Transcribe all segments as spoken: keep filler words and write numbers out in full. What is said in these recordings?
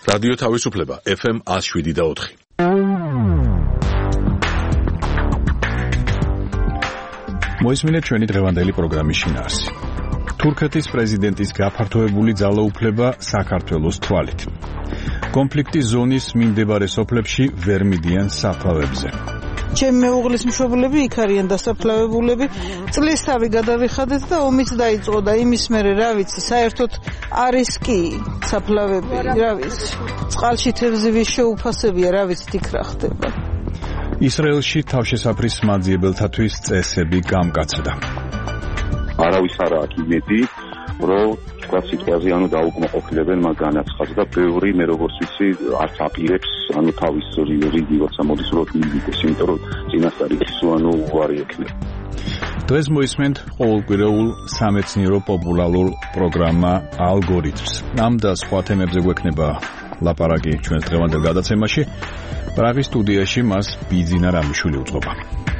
რადიო თავისუფლება ეფ ემ one oh seven და four. მოისმინეთ ჩვენი დღევანდელი პროგრამის შინაარსი. თურქეთის პრეზიდენტის გაფართოებული ძალაუფლება საქართველოს თვალით. კონფლიქტის ზონის მიმდებარე სოფლებში ვერ მიდიან საფლავებზე. ჩემი მეუღლის მშობლები იქ არიან დასაფლავებულები. წლის თავი გადავიხადეთ და ომიც დაიწყო და იმის მერე რა ვიცი, საერთოდ არის კი საფლავები, რა ვიცი. წყალში თევზების შეუფასებია, რა ვიცი, იქ რა ხდება. ისრაელში თავშესაფრის მაძიებელთათვის წესები გამკაცდა. არავის არ აქვს იმედი, რომ თქვა სიტყვაზე ანუ დაუკმაყოფილებენ მაგ განაცხადს და ბევრი მე როგორც ვიცი არც აპირებს ანუ თავის რიგი როცა მოდის რომ მიიღოს, იმიტომ რომ წინასწარ ის ანუ უარი ექნება. დღეს მოისმენთ ყოველკვირეულ სამეცნიერო პოპულარულ პროგრამა ალგორითმს. ამ და სხვა თემებზე გვექნება ლაპარაკი ჩვენს დღევანდელ გადაცემაში. პრაღის სტუდიაში მას ბიძინა რამიშვილი უწყობა.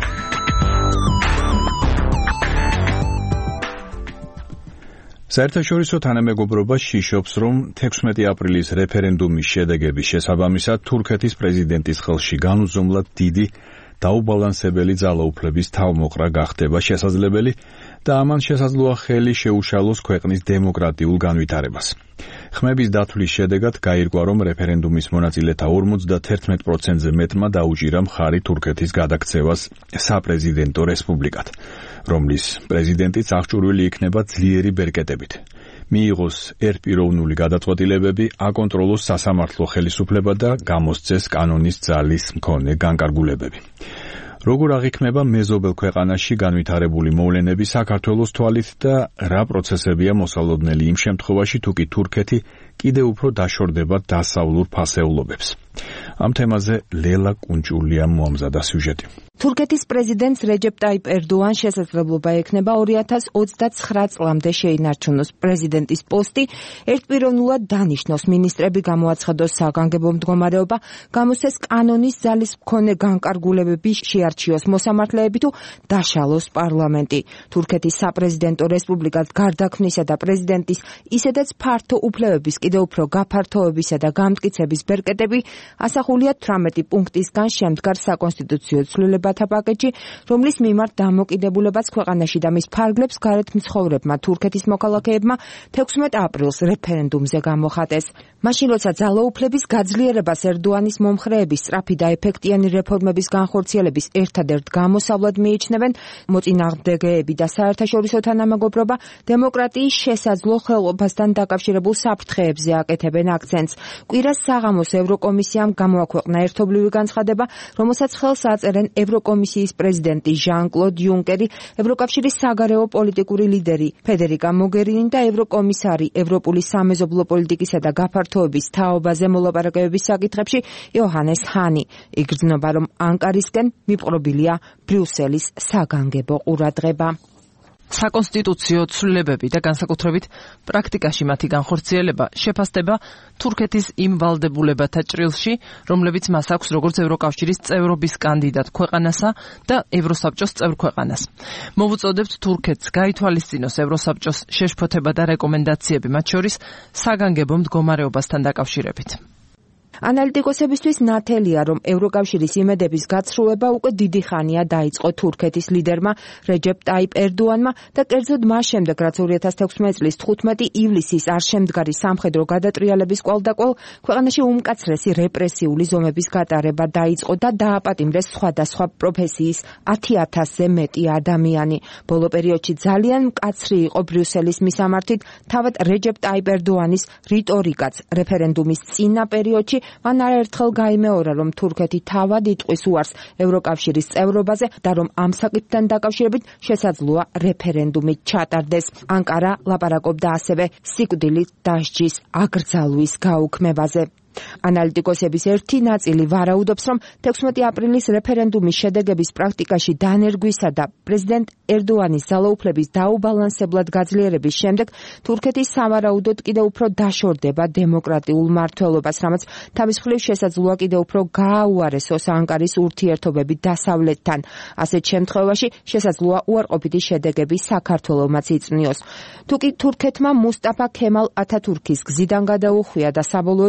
საერთაშორისო თანამეგობრობა შიშობს, რომ თექვსმეტი აპრილის რეფერენდუმის შედეგების შესაბამისად თურქეთის პრეზიდენტის ხელში განუზომლად დიდი დაუბალანსებელი ძალაუფლების თავმოყრა გახდება შესაძლებელი და ამან შესაძლოა ხელი შეუშალოს ქვეყნის დემოკრატიულ განვითარებას. ხმების დათვლის შედეგად გაირკვა, რომ რეფერენდუმის მონაწილეთა ორმოცდაათი პროცენტზე მეტმა დაუჭირა მხარი თურქეთის გადაქცევას საპრეზიდენტო რესპუბლიკად, რომლის პრეზიდენტიც აღჭურვილი იქნება ძლიერი ბერკეტებით. მიიღოს ერთპიროვნული გადაწყვეტილებები, აკონტროლოს სასამართლო ხელისუფლება და გამოსცეს კანონის ძალის მქონე განკარგულებები. როგორ აღიქმება მეზობელ ქვეყანაში განვითარებული მოვლენები საქართველოს თვალით და რა პროცესებია მოსალოდნელი იმ შემთხვევაში, თუ კი თურქეთი კიდევ უფრო დაშორდება დასავლურ ფასეულობებს. ამ თემაზე ლელა კუნჭულიამ მოამზადა სიუჟეტი. თურქეთის პრეზიდენტს რეჯეპ ტაიპ ერდოანს შესაძლებლობა ექნება ორი ათას ოცდაცხრა წლამდე შეინარჩუნოს პრეზიდენტის პოსტი, ერთპიროვნულად დანიშნოს მინისტრები, გამოაცხადოს საგანგებო მდგომარეობა, გამოსცეს კანონის ძალის მქონე განკარგულებები, შეარჩიოს მოსამართლეები თუ დაშალოს პარლამენტი. თურქეთის საპრეზიდენტო რესპუბლიკად გარდაქმნისა და პრეზიდენტის ისედაც ფართო უფლებების კიდევ უფრო გაფართოებისა და გამტკიცების ბერკეტები ასახულია თვრამეტი პუნქტისგან შემდგარ საკონსტიტუციო ცვლილებათა პაკეტში, რომლის მიმართ დამოკიდებულებაც ქვეყანაში და მის ფარგლებს გარეთ მცხოვრებმა თურქეთის მოქალაქეებმა თექვსმეტ აპრილს რეფერენდუმზე გამოხატეს. მაშინ როცა ძალაუფლების გაძლიერებას ერდოანის მომხრეები სწრაფი და ეფექტიანი რეფორმების განხორციელების ერთადერთ გამოსავლად მიიჩნევენ, მოწინააღმდეგეები და საერთაშორისო თანამეგობრობა დემოკრატიის შესაძლო ხელყოფასთან დაკავშირებულ საფრთხეებზე აკეთებენ აქცენტს. კვირას საღამოს ევროკომისიამ გამოაქვეყნა ერთობლივი განცხადება, რომელსაც ხელს აწერენ ევროკომისიის პრეზიდენტი ჟან-კლოდ იუნკერი, ევროკავშირის საგარეო პოლიტიკური ლიდერი ფედერიკა მოგერინი და ევროკომისარი ევროპული სამეზობლო პოლიტიკისა და გაფართოების თაობაზე მოლაპარაკებების საკითხებში იოჰანეს ჰანი. იგრძნობა, რომ ანკარისკენ მიპყრობილია ბრიუსელის საგანგებო ყურადღება. საკონსტიტუციო ცვლილებები და განსაკუთრებით პრაქტიკაში მათი განხორციელება შეფასდება თურქეთის იმ ვალდებულებათა ჭრილში, რომლებიც მას აქვს როგორც ევროკავშირის წევრობის კანდიდატ ქვეყანასა და ევროსაბჭოს წევრ ქვეყანას. მოვუწოდებთ თურქეთს გაითვალისწინოს ევროსაბჭოს შეშფოთება და რეკომენდაციები, მათ შორის საგანგებო მდგომარეობასთან დაკავშირებით. ანალიტიკოსებისთვის ნათელია, რომ ევროკავშირის იმედების გაცრუება უკვე დიდი ხანია დაიწყო თურქეთის ლიდერმა რეჯეპ ტაიპ ერდოანმა და კერძოდ მას შემდეგ, რაც ორი ათას თექვსმეტი წლის თხუთმეტი ივლისის არშემდგარი სამხედრო გადატრიალების კვალდაკვალ ქვეყანაში უმკაცრესი რეპრესიული ზომების გატარება დაიწყო და დააპატიმრეს სხვადასხვა პროფესიის ათი ათასზე მეტი ადამიანი. ბოლო პერიოდში ძალიან მკაცრი იყო ბრიუსელის მისამართით თავად რეჯეპ ტაიპ ერდოანის რიტორიკაც. რეფერენდუმის წინა პერიოდში მან არაერთხელ გაიმეორა, რომ თურქეთი თავად იტყვის უარს ევროკავშირის წევრობაზე და რომ ამ საკითხთან დაკავშირებით შესაძლოა რეფერენდუმი ჩატარდეს. ანკარა ლაპარაკობდა ასევე სიკვდილით დასჯის აკრძალვის გაუქმებაზე. ანალიტიკოსების ერთი ნაწილი ვარაუდობს, რომ თექვსმეტი აპრილის რეფერენდუმის შედეგების პრაქტიკაში დანერგვისა და პრეზიდენტ ერდოანის ძალაუფლების დაუბალანსებლად გაძლიერების შემდეგ თურქეთის სავარაუდოდ კიდევ უფრო დაშორდება დემოკრატიულ მმართველობას, რამაც თავის მხრივ შესაძლოა კიდევ უფრო გააუარესოს ანკარის ურთიერთობები დასავლეთთან. ასეთ შემთხვევაში შესაძლოა უარყოფითი შედეგები საქართველომაც იწვნიოს. თუკი თურქეთმა მუსტაფა ქემალ ათათურქის გზიდან გადაუხვია და საბოლოოდ შეაქცია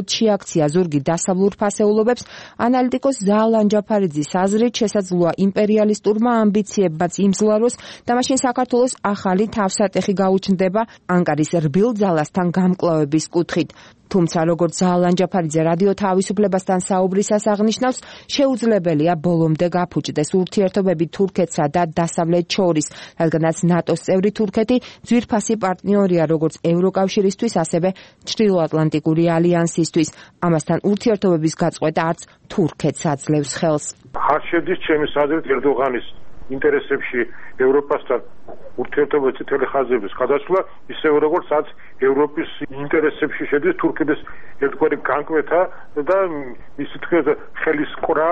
ინფლაცია, ზურგი დასავლურ ფასეულობებს, ანალიტიკოს ზაალან ჯაფარიძის აზრით შესაძლოა იმპერიალისტურმა ამბიციებმაც იმძლავროს და მაშინ საქართველოს ახალი თავსატეხი გაუჩნდება ანკარის რბილ ძალასთან გამკლავების კუთხით. თუმცა როგორც ზაალან ჯაფარიძე რადიო თავისუფლებასთან საუბრისას აღნიშნავს, შეუძლებელია ბოლომდე გაფუჭდეს ურთიერთობები თურქეთსა და დასავლეთ შორის, რადგანაც ნატოს წევრი თურქეთი ძვირფასი პარტნიორია როგორც ევროკავშირისთვის, ასევე ჩრდილოატლანტიკური ალიანსისთვის. ამასთან ურთიერთობების გაწყვეტა არც თურქეთს აძლევს ხელს. არ შედის ჩემის აზრით ერდოღანის ინტერესებში ევროპასთან ურთიერთობების წითელი ხაზების გადასვლა, ისევე როგორც რაც ევროპის ინტერესებში შედის თურქეთის ერთგვარი განკვეთა და მისი თქმით ხელისყრა.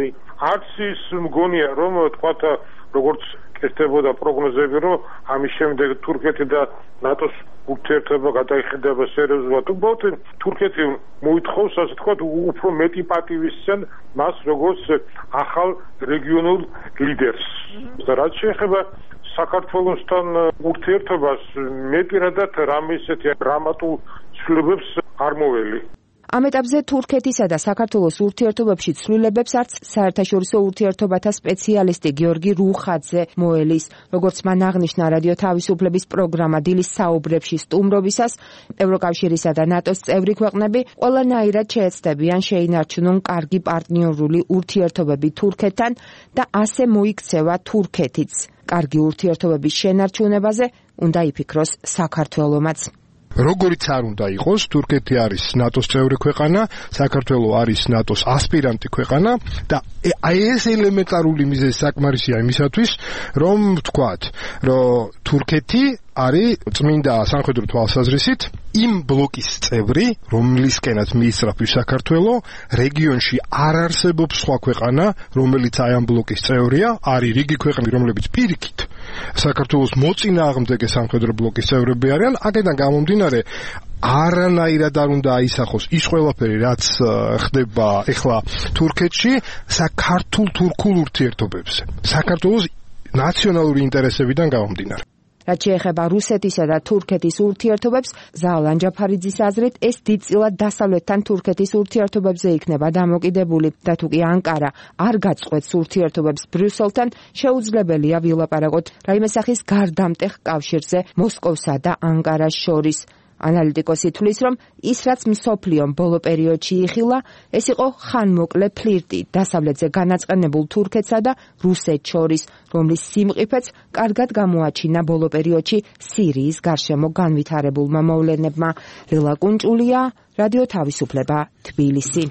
არც ის მგონია რომ თქვათ როგორც კეთდებოდა პროგნოზები, რომ ამის შემდეგ თურქეთი და ნატოს ურთიერთობა გადაიხადება სერიოზულად. უბრალოდ თურქეთი მოითხოვს, ასე თქვათ, უფრო მეტი პატივისცემ მას როგორც ახალ რეგიონულ ლიდერს. და რაც შეეხება საქართველოსთან ურთიერთობას, მე პირადად რამე ისეთი დრამატულ ცვლილებებს არ მოველი. ამ ეტაპზე თურქეთისა და საქართველოს ურთიერთობებში ცვლილებებს არც საერთაშორისო ურთიერთობათა სპეციალისტი გიორგი რუხაძე მოელის. როგორც მან აღნიშნა რადიო თავისუფლების პროგრამა დილის საუბრებში სტუმრობისას, ევროკავშირისა და ნატოს წევრი ქვეყნები ყველანაირად შეეცდებიან შეინარჩუნონ კარგი პარტნიორული ურთიერთობები თურქეთთან და ასე მოიქცევა თურქეთიც. კარგი ურთიერთობების შენარჩუნებაზე უნდა იფიქროს საქართველომაც. როგორიც არ უნდა იყოს, თურქეთი არის ნატოს წევრი ქვეყანა, საქართველო არის ნატოს ასპირანტი ქვეყანა და აი ეს ელემენტარული მიზეზი საკმარისია იმისათვის, რომ ვთქვათ, რომ თურქეთი არის წმინდა სამხედრო თვალსაზრისით იმ ბლოკის წევრი, რომლისკენაც მიისწრაფვის საქართველო, რეგიონში არ არსებობს სხვა ქვეყანა, რომელიც აი ამ ბლოკის წევრია, არის რიგი ქვეყნები, რომლებიც პირიქით საქართველოს მოწინააღმდეგე სამხედრო ბლოკის წევრები არიან. აქედან გამომდინარე, არანაირად არ უნდა აისახოს ის ყველაფერი, რაც ხდება ეხლა თურქეთში საქართველო-თურქულ ურთიერთობებზე, საქართველოს ნაციონალური ინტერესებიდან გამომდინარე. რაც შეეხება რუსეთისა და თურქეთის ურთიერთობებს, ზაალან ჯაფარიძის აზრით, ეს დიდწილად დასავლეთთან თურქეთის ურთიერთობებზე იქნება დამოკიდებული და თუ კი ანკარა არ გაწყვეტს ურთიერთობებს ბრიუსელთან, შეუძლებელია ვილაპარაკოთ რაიმე სახის გარდამტეხ კავშირზე მოსკოვსა და ანკარას შორის. ანალიტიკოსი თვლის, რომ ის რაც მსოფლიომ ბოლო პერიოდში იხილა, ეს იყო ხანმოკლე ფლირტი დასავლეთზე განაწყენებულ თურქეთსა და რუსეთს შორის, რომლის სიმყიფეც კარგად გამოაჩინა ბოლო პერიოდში სირიის გარშემო განვითარებულმა მოვლენებმა. ლილა კუნჭულია, რადიო თავისუფლება, თბილისი.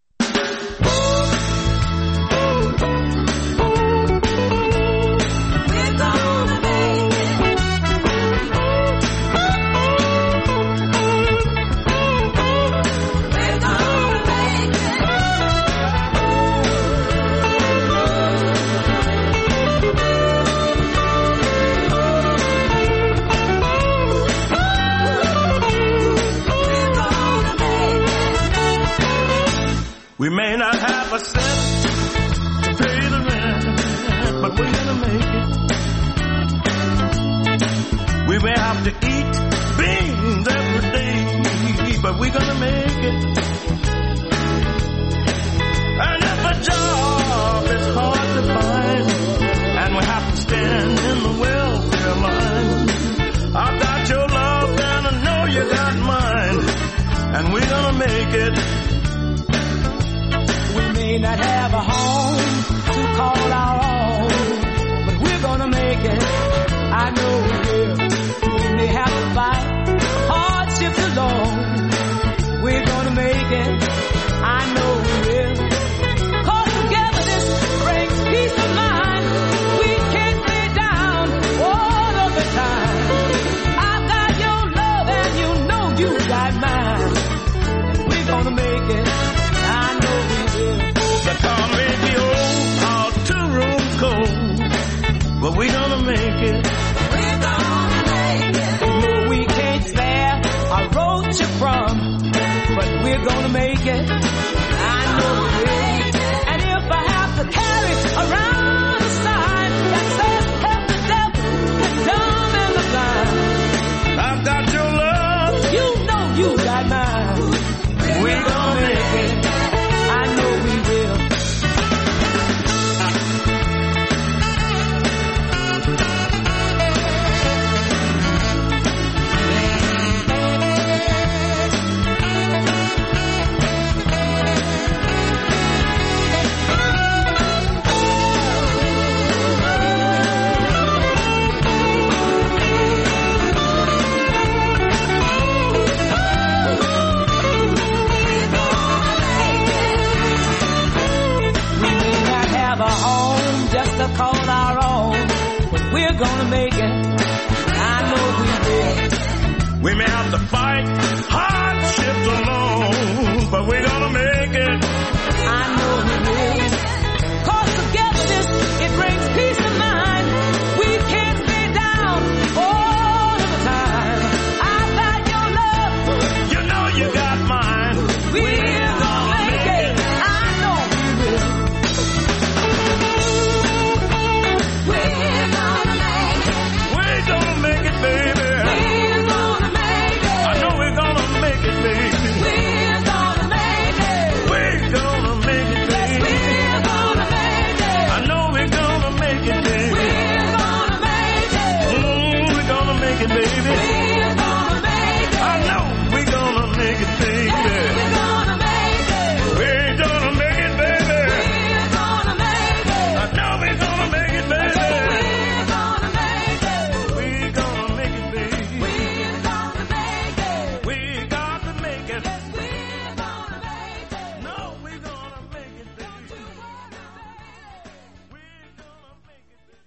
We may not have a cent to pay the rent, but we're gonna make it. We may have to eat beans every day, but we're gonna make it. And if a job is hard to find, and we have to stand in the welfare line, I've got your love and I know you got mine, and we're gonna make it. We may not have a home to call our own, but we're gonna make it. I know we will. We may have to fight hardships alone. We make it. I know we will. We may have to fight hardships alone, but we're gonna make it. I know we will. Cause togetherness, it brings peace of mind. We can't stay down all of the time. I got your love. You know you got mine. We're gonna make it. I know we will. We're gonna make it. We're gonna make it, baby. We're gonna make it. I know we're gonna make it, baby. We're gonna make it. We're gonna make it, Yes, baby. we're gonna make it. I know we're gonna make it, baby. We're gonna make it. Mm, we're gonna make it, baby. We're gonna make it. I know we're gonna make it, baby. We're gonna make it. We're gonna make it, baby. We're gonna make it. I know we're gonna make it, baby. We're gonna make it. We're gonna make it, baby. We're gonna make it. We got to make it. We're gonna make it. No, we're gonna make it, baby. We're gonna make it, baby.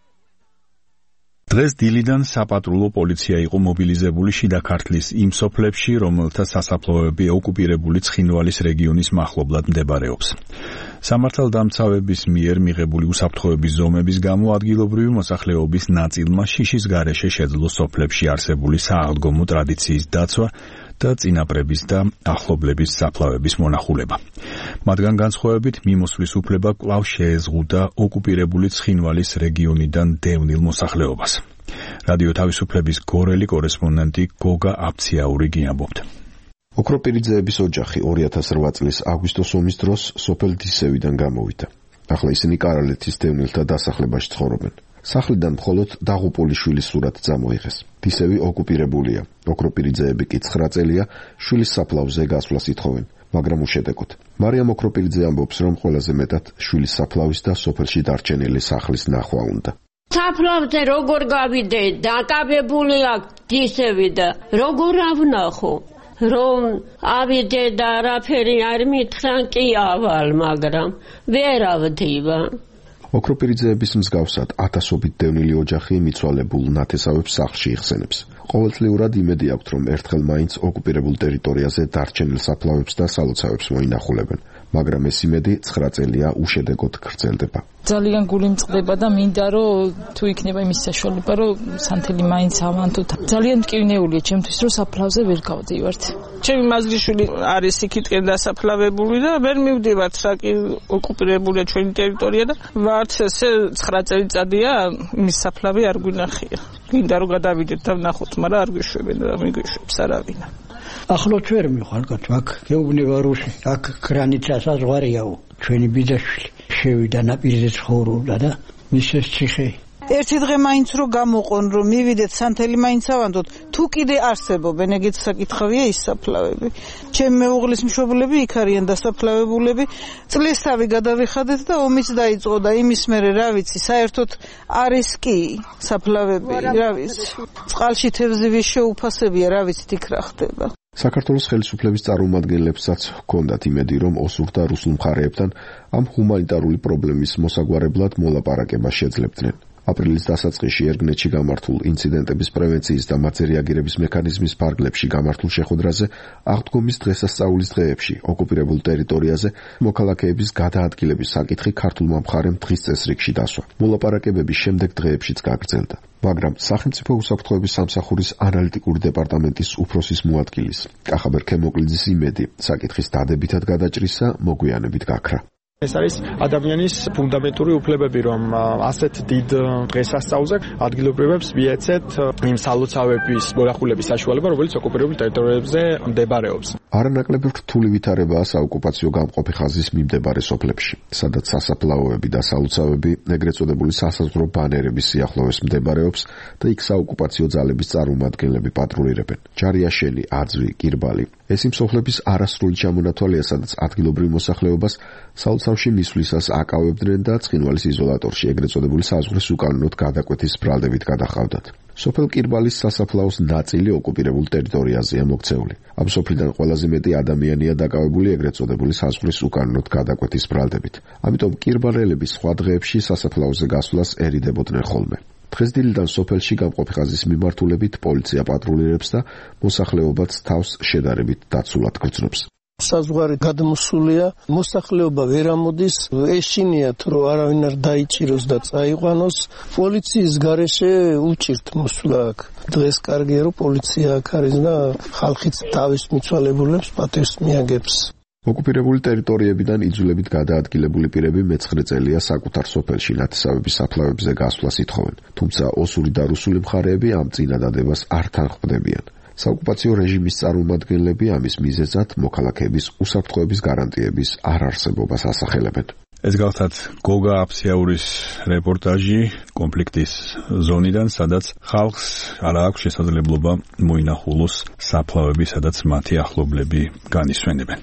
დღეს დილიდან საპატრულო პოლიცია იყო მობილიზებული შიდა ქართლის იმ სოფლებში, რომელთა სასაფლაოები ოკუპირებული ცხინვალის რეგიონის მახლობლად მდებარეობს. სამართალდამცავების მიერ მიღებული უსაფრთხოების ზომების გამო ადგილობრივი მოსახლეობის ნაწილმა შიშის გარეშე შეძლო სოფლებში არსებული სააღდგომო ტრადიციის დაცვა და წინაპრების და ახლობლების საფლავების მონახულება. მათგან განსხვავებით მიმოსვლის უფლება კვლავ შეეზღუდა ოკუპირებული ცხინვალის რეგიონიდან დევნილ მოსახლეობას. რადიო თავისუფლების გორელი კორესპონდენტი გოგა აფციაური გიამბობთ. ოქროპირიძეების ოჯახი ორი ათას რვა წლის აგვისტოს ომის დროს სოფელ დისევიდან გამოვიდა. ახლა ისინი კარალეთის დევნილთა დასახლებაში ცხოვრობენ. სახლიდან მხოლოდ დაღუპული შვილის სურათი წამოიღეს. დისევი ოკუპირებულია. ოქროპირიძეები კი ცხრა წელია შვილის საფლავზე გასვლას ითხოვენ, მაგრამ უშედეგოდ. მარიამ ოქროპირიძე ამბობს, რომ ყველაზე მეტად შვილის საფლავის და სოფელში დარჩენილი სახლის ნახვა უნდა. საფლავზე როგორ გავიდე, დაკავებული აქვს დისევი და როგორ ავნახო, რომ ავიდე და არაფერი არ მითხრან, კი ავალ, მაგრამ ვერ ავდივა. ოქროპირიძეების მსგავსად ათასობით დევნილი ოჯახი მიცვალებულ ნათესავებს სახლში იხსენებს. ყოველწლიურად იმედი აქვთ, რომ ერთხელ მაინც ოკუპირებულ ტერიტორიაზე დარჩენილ საფლავებს და სალოცავებს მოინახულებენ, მაგრამ ეს იმედი ცხრა წელია უშედეგოდ გრძელდება. ძალიან გული მწყდება და მინდა რომ თუ იქნება იმის საშუალება, რომ სანთელი მაინც ავანთო. ძალიან მტკივნეულია ჩემთვის, რომ საფლავზე ვერ გავდივართ. ჩემი მაზლიშვილი არის იქითკენ დასაფლავებული და ვერ მივდივართ, რა კი ოკუპირებულია ჩვენი ტერიტორია და ვარც ესე ცხრა წელიწადია იმის საფლავი არ გვინახია. გინდა რომ გადავიდეთ და ვნახოთ, მაგრამ არ გვიშვებენ და მიგვიშვებს არავინ. ახლოთ ვერ მიხარგოთ, აქ გეუბნება რუსი, აქ გრანიცა საზღვარიაო, ჩვენი ბიძაშვილი შევიდა ნაპირზე ცხოვრობდა და მისეს ციხე. ერთი დღე მაინც რო გამოყონ, რომ მივიდეთ სანთელი მაინც ავანდოთ, თუ კიდე არსებობენ, ეგეც საკითხავია ის საფლავები. ჩემი მეუღლის მშობლები იქ არიან დასაფლავებულები, წლისთავი გადავიხადეთ და ომიც დაიწყო და იმის მერე რა ვიცი, საერთოდ არის კი საფლავები, რა ვიცი. წყალში თევზივის შეუფასებია, რა ვიცით იქ რა ხდება. საქართველოს ხელისუფლების წარმომადგენლებსაც ჰქონდათ იმედი, რომ ოსურ და რუსულ მხარეებთან ამ ჰუმანიტარული პრობლემის მოსაგვარებლად მოლაპარაკება შეძლებდნენ. აპრილის დასაწყისში ერგნეთში გამართულ ინციდენტების პრევენციის და მათზე რეაგირების მექანიზმის ფარგლებში გამართულ შეხვედრაზე აღდგომის დღესასწაულის დღეებში ოკუპირებულ ტერიტორიაზე მოქალაქეების გადაადგილების საკითხი ქართულმა მხარემ დღის წესრიგში დასვა. მოლაპარაკებების შემდეგ დღეებშიც გაგრძელდა. მაგრამ სახელმწიფო უსაფრთხოების სამსახურის ანალიტიკური დეპარტამენტის უფროსის მოადგილის კახაბერ ქემოკლიძის იმედი საკითხის დადებითად გადაჭრისა მოგვიანებით გაქრა. ეს არის ადამიანის ფუნდამენტური უფლებები, რომ ასეთ დიდ დღესასწაულზე ადგილობრივებს მიეცეთ იმ სალოცავების მონახულების საშუალება, რომელიც ოკუპირებულ ტერიტორიებზე მდებარეობს. არანაკლები რთული ვითარებაა საოკუპაციო გამყოფი ხაზის მიმდებარე სოფლებში, სადაც სასაფლაოები და სალოცავები, ეგრეთ წოდებული სასაზღვრო ბანერების სიახლოვეს მდებარეობს და იქ საოკუპაციო ძალების წარმომადგენლები პატრულირებენ. ჯარიაშენი, აძვი, კირბალი. ეს იმ სოფლების არასრული ჩამონათვალია, სადაც ადგილობრივ მოსახლეობას სალოცავში მისვლისას აკავებდნენ და ცხინვალის იზოლატორში ეგრეთ წოდებული საზღვრის უკანონოდ გადაკვეთის ბრალდებით გადაჰყავდათ. სოფელ კირბალის სასაფლაოს ნაწილი ოკუპირებულ ტერიტორიაზეა მოქცეული. ამ სოფლიდან ყველაზე მეტი ადამიანია დაკავებული ეგრეთ წოდებული საზღვრის უკანონოდ გადაკვეთის ბრალდებით. ამიტომ კირბალელები სხვა დღეებში სასაფლაოზე გასვლას ერიდებოდნენ ხოლმე. დღეს დილიდან სოფელში გამყოფი ხაზის მიმართულებით პოლიცია პატრულირებს და მოსახლეობაც თავს შედარებით დაცულად გრძნობს. საზღვარი გადმოსულია, მოსახლეობა ვერ ამოდის, ეშინიათ რომ არავინ არ დაიჭიროს და წაიყვანოს. პოლიციის გარეშე უჭირთ მოსვლა აქ. დღეს კარგია რომ პოლიცია აქ არის და ხალხიც თავის მიცვალებულებს პატივს მიაგებს. ოკუპირებული ტერიტორიებიდან იძულებით გადაადგილებული პირები მეცხრე წელია საკუთარ სოფელში ნათესავების საფლავებზე გასვლას ითხოვენ, თუმცა ოსური და რუსული მხარეები ამ წინადადებას არ თანხმდებიან. საოკუპაციო რეჟიმის წარმომადგენლები ამის მიზეზად მოქალაქეების უსაფრთხოების გარანტიების არარსებობას ასახელებენ. ეს გახლავთ გოგა აფსიაურის რეპორტაჟი კონფლიქტის ზონიდან, სადაც ხალხს არ აქვს შესაძლებლობა მოინახულოს საფლავები, სადაც მათი ახლობლები განისვენებენ.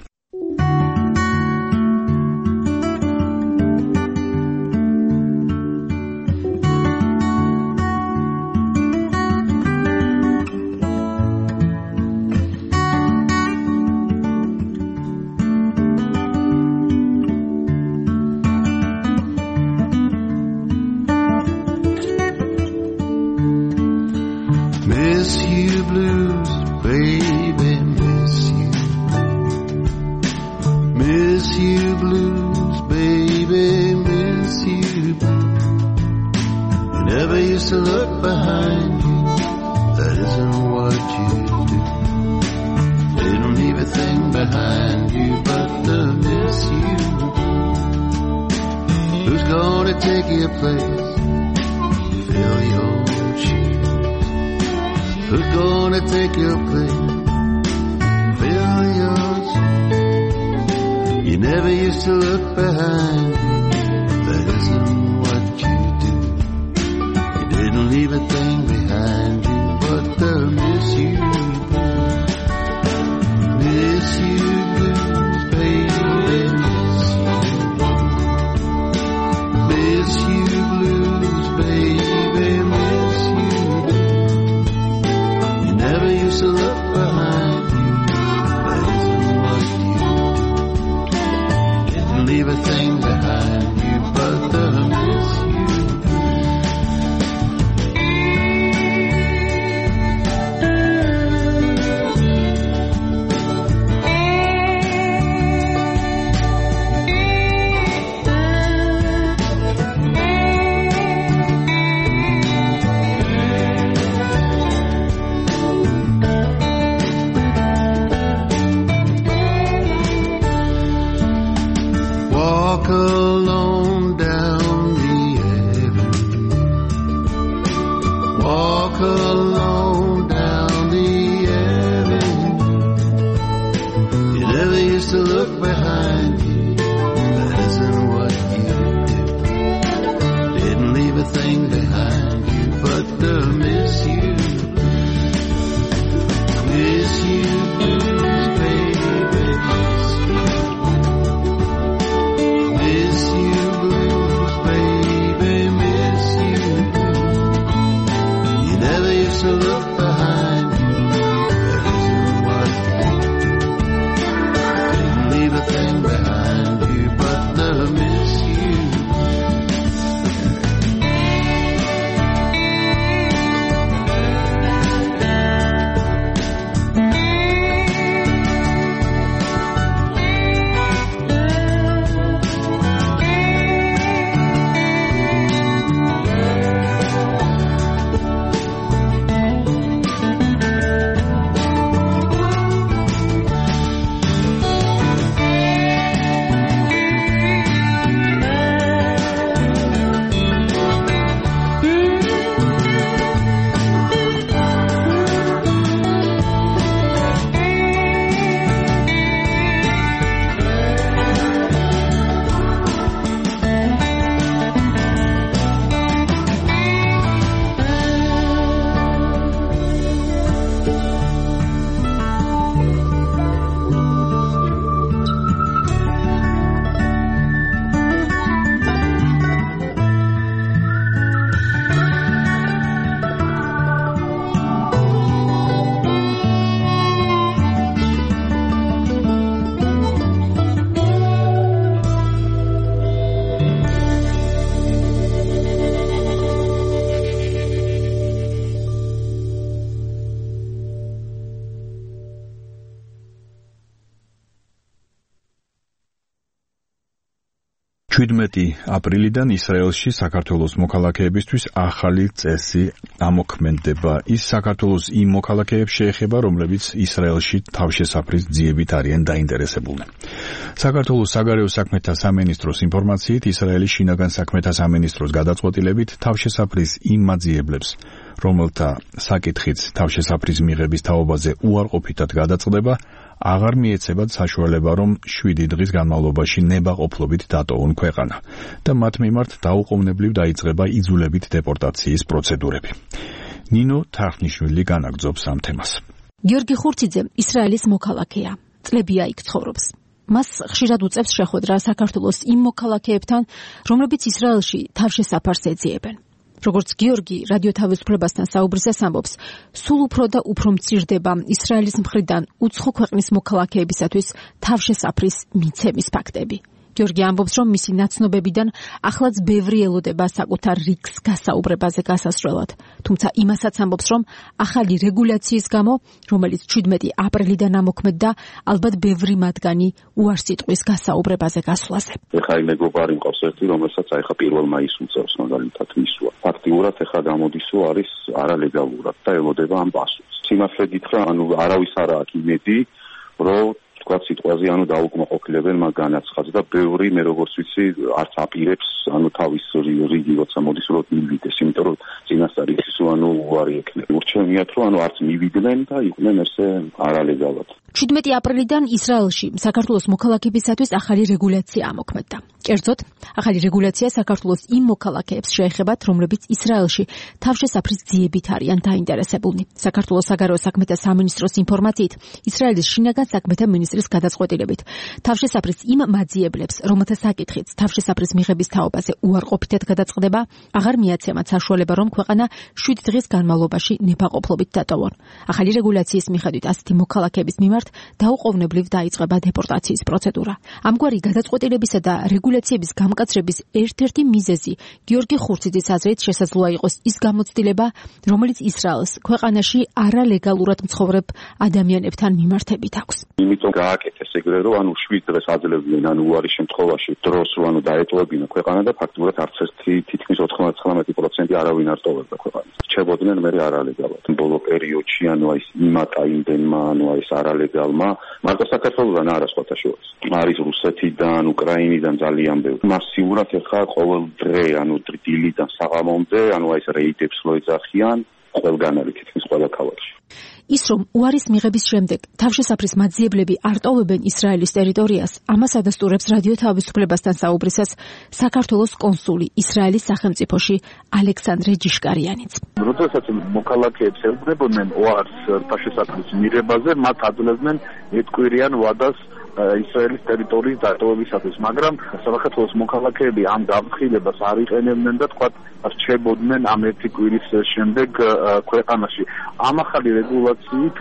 ჩვიდმეტი აპრილიდან ისრაელში საქართველოს მოქალაქეებისთვის ახალი წესი ამოქმედება. ის საქართველოს იმ მოქალაქეებს შეეხება, რომლებიც ისრაელში თავშესაფრის ძიებით არიან დაინტერესებულნი. საქართველოს საგარეო საქმეთა სამინისტროს ინფორმაციით, ისრაელის შინაგან საქმეთა სამინისტროს გადაწყვეტილებით თავშესაფრის იმ მაძიებლებს, რომელთა საკითხიც თავშესაფრის მიღების თაობაზე უარყოფითად გადაწყდება, აღარ მიეცებათ საშუალება, რომ შვიდი დღის განმავლობაში ნებაყოფლობით დატოვონ ქვეყანა და მათ მიმართ დაუყოვნებლივ დაიწყება იძულებით დეპორტაციის პროცედურები. ნინო თარხნიშვილი განაგრძობს ამ თემას. გიორგი ხურციძე ისრაელის მოქალაქეა. წლებია იქ ცხოვრობს. მას ხშირად უწევს შეხვედრა საქართველოს იმ მოქალაქეებთან, რომლებიც ისრაელში თავშესაფარს ეძიებენ. როგორც გიორგი რადიო თავისუფლებასთან საუბრისას ამბობს, სულ უფრო და უფრო მცირდება ისრაელის მხრიდან უცხო ქვეყნის მოქალაქეებისათვის თავშესაფრის მიცემის ფაქტები. გიორგი ამბობს, რომ მისი ნაცნობებიდან ახლაც ბევრი ელოდება საკუთარ რიგს გასაუბრებაზე გასასვლელად. თუმცა იმასაც ამბობს, რომ ახალი რეგულაციის გამო, რომელიც ჩვიდმეტი აპრილიდან ამოქმედდა, ალბათ ბევრი მათგანი უარს იტყვის გასაუბრებაზე გასვლაზე. ეხა იმ მეგობარი მყავს ერთი, რომელსაც აიხა პირველ მაისს უწევს მაგალითად მისვლა. ფაქტიურად ეხა გამოდისო არის არალეგალურად და ელოდება ამ პასუხს. სიმართლე გითხრა, ანუ არავის არ აქვს იმედი, რომ თქვა სიტყვაზე ანუ დაუკმაყოფილებენ მაგ განაცხადს და ბევრი მე როგორც ვიცი არც აპირებს ანუ თავის რიგი როცა მოდის რომ მივიდეს, იმიტომ რომ წინასწარ ის ანუ უარი ექნება. ურჩევნიათ რომ ანუ არც მივიდნენ და იყვნენ ესე არალეგალად. ჩვიდმეტი აპრილიდან ისრაელში საქართველოს მოქალაქეებისათვის ახალი რეგულაცია ამოქმედდა. კერძოდ, ახალი რეგულაცია საქართველოს იმ მოქალაქეებს შეეხებათ, რომლებიც ისრაელში თავშესაფრის ძიებით არიან დაინტერესებულნი. საქართველოს საგარეო საქმეთა სამინისტროს ინფორმაციით, ისრაელის შინაგან საქმეთა მინისტრის გადაწყვეტილებით, თავშესაფრის იმ მაძიებლებს, რომელთა საკითხიც თავშესაფრის მიღების თაობაზე უარყოფითად გადაწყდება, აღარ მიაცემათ საშუალება, რომ ქვეყანა შვიდ დღის განმავლობაში ნებაყოფლობით დატოვონ. ახალი რეგულაციის მიხედვით ასეთი მოქალაქეების მიმართ დაუყოვნებლივ დაიწყება დეპორტაციის პროცედურა. ამგვარი გადაწყვეტილებისა და რეგულაციების გამკაცრების ერთ-ერთი მიზეზი გიორგი ხურციძის აზრით შესაძლოა იყოს ის გამოცდილება, რომელიც ისრაელს ქვეყანაში არალეგალურად მცხოვრებ ადამიანებთან მიმართებით აქვს. იმიტომ გააკეთეს ეგრე, რომ ანუ შვიდ დღეს აძლევდნენ, ანუ უარი შემთხვევაში დროს რომ ანუ დაეტოვებინა ქვეყანა და ფაქტურად არც ერთი თითქმის ოთხმოცდათხმეტი პროცენტი არავინ არ ტოვებდა ქვეყანას. რჩებოდნენ მე არალეგალად. ბოლო პერიოდში ანუ აი იმატა იმდენმა ანუ აი ეს არალეგალმა მარტო საქართველოსთან არა სხვათა შორის. არის რუსეთიდან, უკრაინიდან ძალიან ბევრი. მასიურად ეხა ყოველ დღე ანუ დილიდან საღამომდე ანუ აი ეს რეიდებს რო ეძახიან ყველგან არის თითქმის ყველა ქალაქში. ის რომ უარის მიღების შემდეგ თავშესაფრის მაძიებლები არ ტოვებენ ისრაელის ტერიტორიას, ამას ადასტურებს რადიო თავისუფლებასთან საუბრისას საქართველოს კონსული ისრაელის სახელმწიფოში ალექსანდრე ჯიშკარიანიც. როდესაც მოქალაქეებს ელოდებოდნენ უარს თავშესაფრის მიღებაზე, მათ აძლევდნენ ეთკვირიან ვადას ისრაელის ტერიტორიის დატოვებისათვის, მაგრამ საქართველოს მოქალაქეები ამ დამხილებას არ იყენებდნენ და თქვა რჩებოდნენ ამ ერთი კვირის შემდეგ ქვეყანაში. ამ ახალი რეგულაციით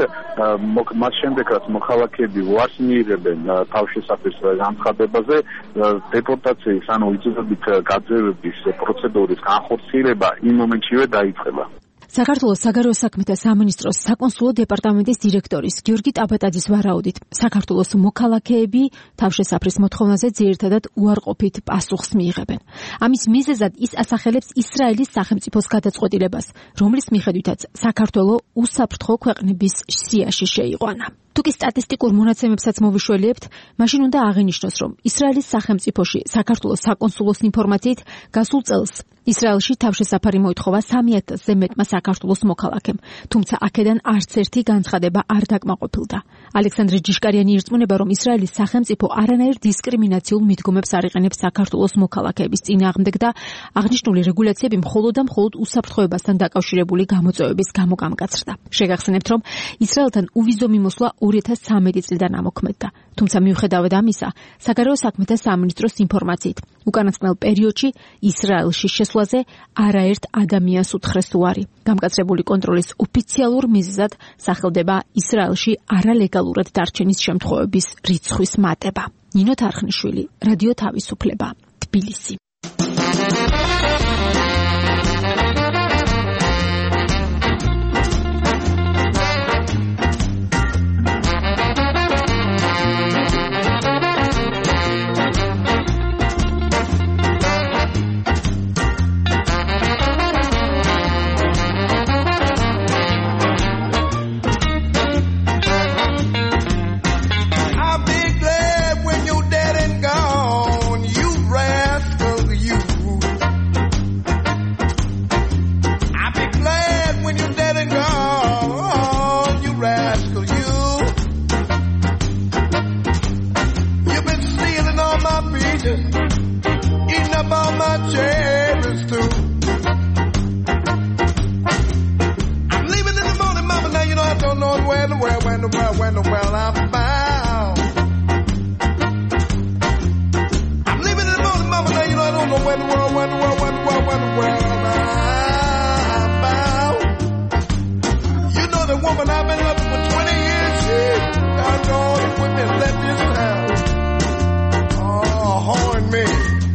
მას შემდეგ რაც მოქალაქეები უარს მიიღებენ თავშესაფრის განცხადებაზე, დეპორტაციის ანუ იძულებით გაძევების პროცედურის განხორციელება იმ მომენტშივე დაიწყება. საქართველოს საგარეო საქმეთა სამინისტროს საკონსულო დეპარტამენტის დირექტორის გიორგი ტაბატაძის ვარაუდით, საქართველოს მოქალაქეები თავშესაფრის მოთხოვნაზე ძირითადად უარყოფით პასუხს მიიღებენ. ამის მიზეზად ის ასახელებს ისრაელის სახელმწიფოს გადაწყვეტილებას, რომლის მიხედვითაც საქართველო უსაფრთხო ქვეყნების სიაში შეიყვანა. თუკი სტატისტიკურ მონაცემებსაც მოვიშველიებთ, მაშინ უნდა აღინიშნოს, რომ ისრაელის სახელმწიფოში საქართველოს საკონსულოს ინფორმაციით გასულ წელს ისრაელში თავშესაფარი მოითხოვა სამი ათასზე მეტმა საქართველოს მოქალაქემ, თუმცა აქედან არც ერთი განცხადება არ დაკმაყოფილდა. ალექსანდრე ჯიშკარიანი ირწმუნება, რომ ისრაელის სახელმწიფო არანაირ დისკრიმინაციულ მიდგომებს არ იყენებს საქართველოს მოქალაქეების წინააღმდეგ და აღნიშნული რეგულაციები მხოლოდ და მხოლოდ უსაფრთხოებასთან დაკავშირებული გამოწვევების გამო გამკაცრდა. შეგახსენებთ, რომ ისრაელთან უვიზო მიმოსვლა ორი ათას ცხრამეტი წლიდან ამოქმედდა. თუმცა მიუხედავად ამისა, საგარეო საქმეთა სამინისტროს ინფორმაციით, უკანასკნელ პერიოდში ისრაელში შესვლაზე არაერთ ადამიანს უთხრეს უარი. გამკაცრებული კონტროლის ოფიციალურ მიზეზად სახელდება ისრაელში არალეგალურად დარჩენის შემთხვევების რიცხვის მატება. ნინო თარხნიშვილი, რადიო თავისუფლება, თბილისი. where in the world, where in the world, where in the world I'm bound. I'm living in the moment, mama, now you know I don't know where in the world, where in the world, where in the world, where in the world I'm bound. You know the woman I've been loving for twenty years, she got on with me, left this town. Oh, horn me.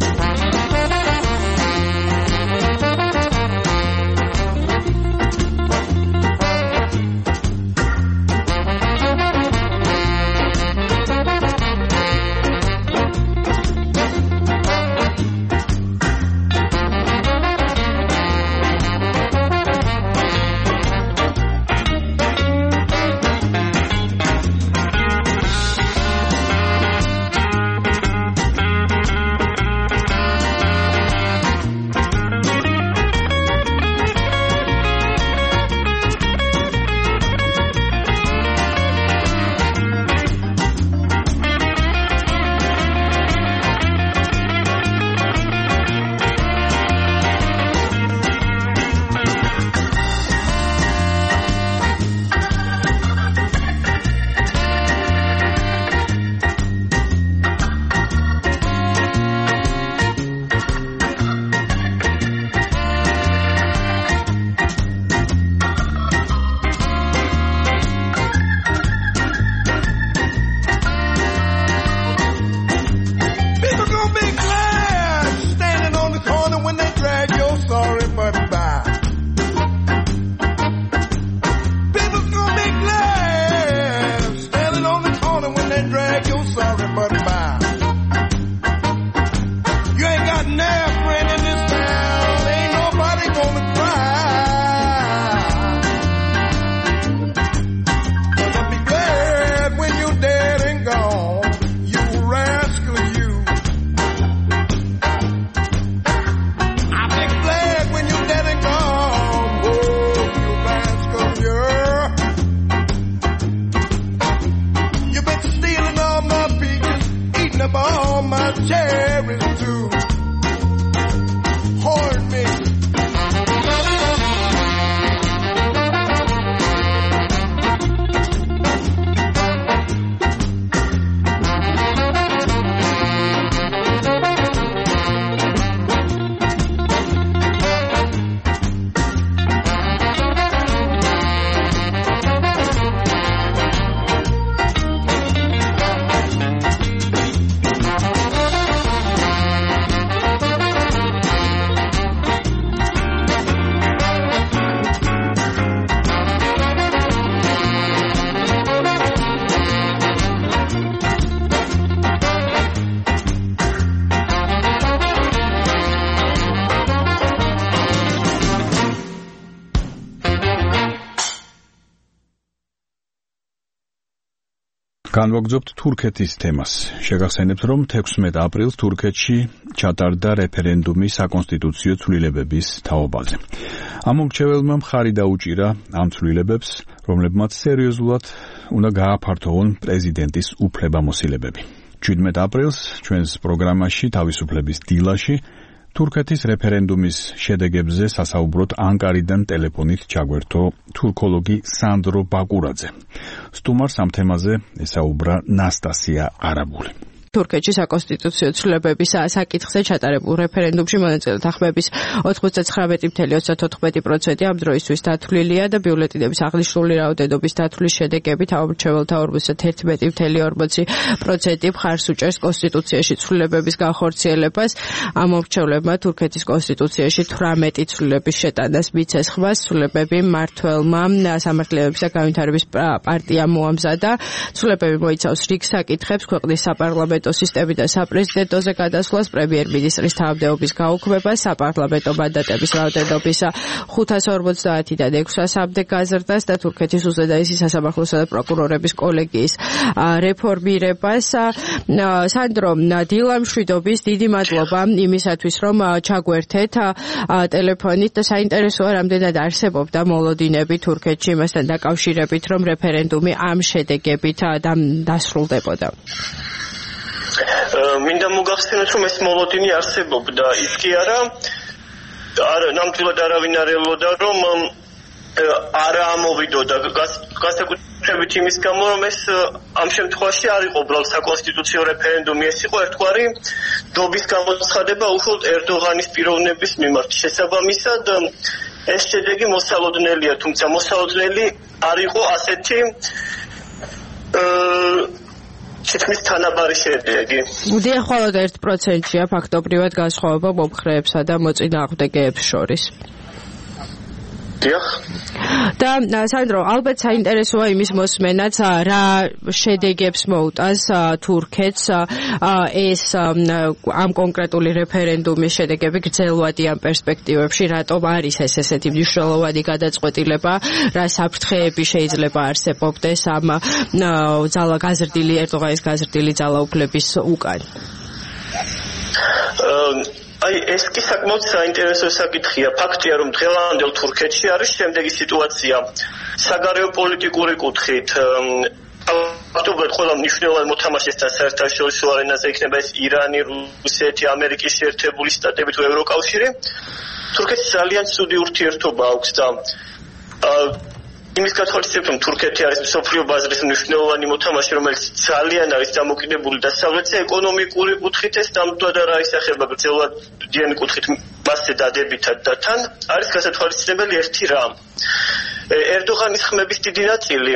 განვაგრძობთ თურქეთის თემას. შეგახსენებთ, რომ თექვსმეტ აპრილს თურქეთში ჩატარდა რეფერენდუმი საკონსტიტუციო ცვლილებების თაობაზე. ამ მრჩეველმა მხარი დაუჭირა ამ ცვლილებებს, რომლებმაც სერიოზულად უნდა გააფართოვონ პრეზიდენტის უფლებამოსილებები. შვიდმეტ აპრილს ჩვენს პროგრამაში თავისუფლების დილაში თურქეთის რეფერენდუმის შედეგებზე სასაუბროთ ანკარიდან ტელეფონით ჩაგვერთო თურქოლოგი სანდრო ბაკურაძე. სტუმარს ამ თემაზე ესაუბრა ნასტასია არაბული. თურქეთში საკონსტიტუციო ცვლილებების საკითხზე ჩატარებულ რეფერენდუმში მონაწილეთა ხმების ოცდათხმეტი ფაصლე ოცდაოთხ პროცენტი ამ დროისთვის დათვლილია და ბიულეტენების აღნიშნული რაოდენობის დათვლის შედეგებით ამომრჩეველთა ორმოცდაერთი ფაصლე ორმოცი პროცენტი მხარს უჭერს კონსტიტუციაში ცვლილებების განხორციელებას. ამომრჩევლებმა თურქეთის კონსტიტუციაში თვრამეტი ცვლილების შეტანას მიცეს ხმას. ცვლილებები მმართველმა სამართლებების და განვითარების პარტიამ მოამზადა. ცვლილებები მოიცავს რიგ საკითხებს, ქვეყნის საპარლამენტო სისტემის და საპრეზიდენტოზე გადასვლას, პრემიერ-მინისტრის თავმდეობის გაუქმებას, საპარლამენტო მანდატების რაოდენობის ხუთას ორმოცდაათიდან ექვსასამდე გაზრდას და თურქეთის უზენაესი სასამართლოსა და პროკურორების კოლეგიის რეფორმირებას. სანდრო, დილა მშვიდობის, დიდი მადლობა იმისათვის, რომ ჩაგვერთეთ ტელეფონით და საინტერესოა, რამდენად არსებობდა მოლოდინები თურქეთში იმასთან დაკავშირებით, რომ რეფერენდუმი ამ შედეგებით დასრულდებოდა. მინდა მოგახსენოთ, რომ ეს მოლოდინი არსებობდა, ის კი არა, ნამდვილად არავინ არ ელოდა, რომ არა ამოვიდოდა განსაკუთრებით ხებით იმის გამო რომ ეს ამ შემთხვევაში არ იყო უბრალოდ საკონსტიტუციო რეფერენდუმი, ეს იყო ერთგვარი დობის გამოცხადება უხოთ ერდოღანის პიროვნების მიმართ. შესაბამისად ეს შედეგი მოსალოდნელია, თუმცა მოსალოდნელი არ იყო ასეთი თითქმის თანაბარი შედეგი. დიახვალოდ ერთ პროცენტია ფაქტობრივად განსხვავება მომხრეებსა და მოწინააღმდეგეებს შორის. დიახ. და სანდრო, ალბათ საინტერესოა იმის მოსმენაც, რა შედეგებს მოუტანს თურქეთს ეს ამ კონკრეტული რეფერენდუმის შედეგები გრძელვადიან პერსპექტივებში, რატომ არის ეს ესეთი მნიშვნელოვანი გადაწყვეტილება, რა საფრთხეები შეიძლება არსებობდეს ამ ძალა გაზრდილი ერდოღანის გაზრდილი ძალაუფლების უკან? აი ეს კი საკმაოდ საინტერესო საკითხია. ფაქტია, რომ დღევანდელ თურქეთში არის შემდეგი სიტუაცია. საგარეო პოლიტიკური კუთხით ფაქტობრივად ყველა მნიშვნელოვანი მოთამაშესთან საერთაშორისო არენაზე იქნება ეს ირანი, რუსეთი, ამერიკის შეერთებული შტატები თუ ევროკავშირი. თურქეთს ძალიან ცუდი ურთიერთობა აქვს და იმის გათვალისწინებით, რომ თურქეთი არის მსოფლიო ბაზრის მნიშვნელოვანი მოთამაშე, რომელიც ძალიან არის დამოკიდებული დასავლეთზე, ეკონომიკური კუთხით ეს ნამდვილად არ აისახება გრძელვადიანი კუთხით მასზე დადებითად და თან არის გასათვალისწინებელი ერთი რამ. ერდოღანის ხმების დიდი ნაწილი,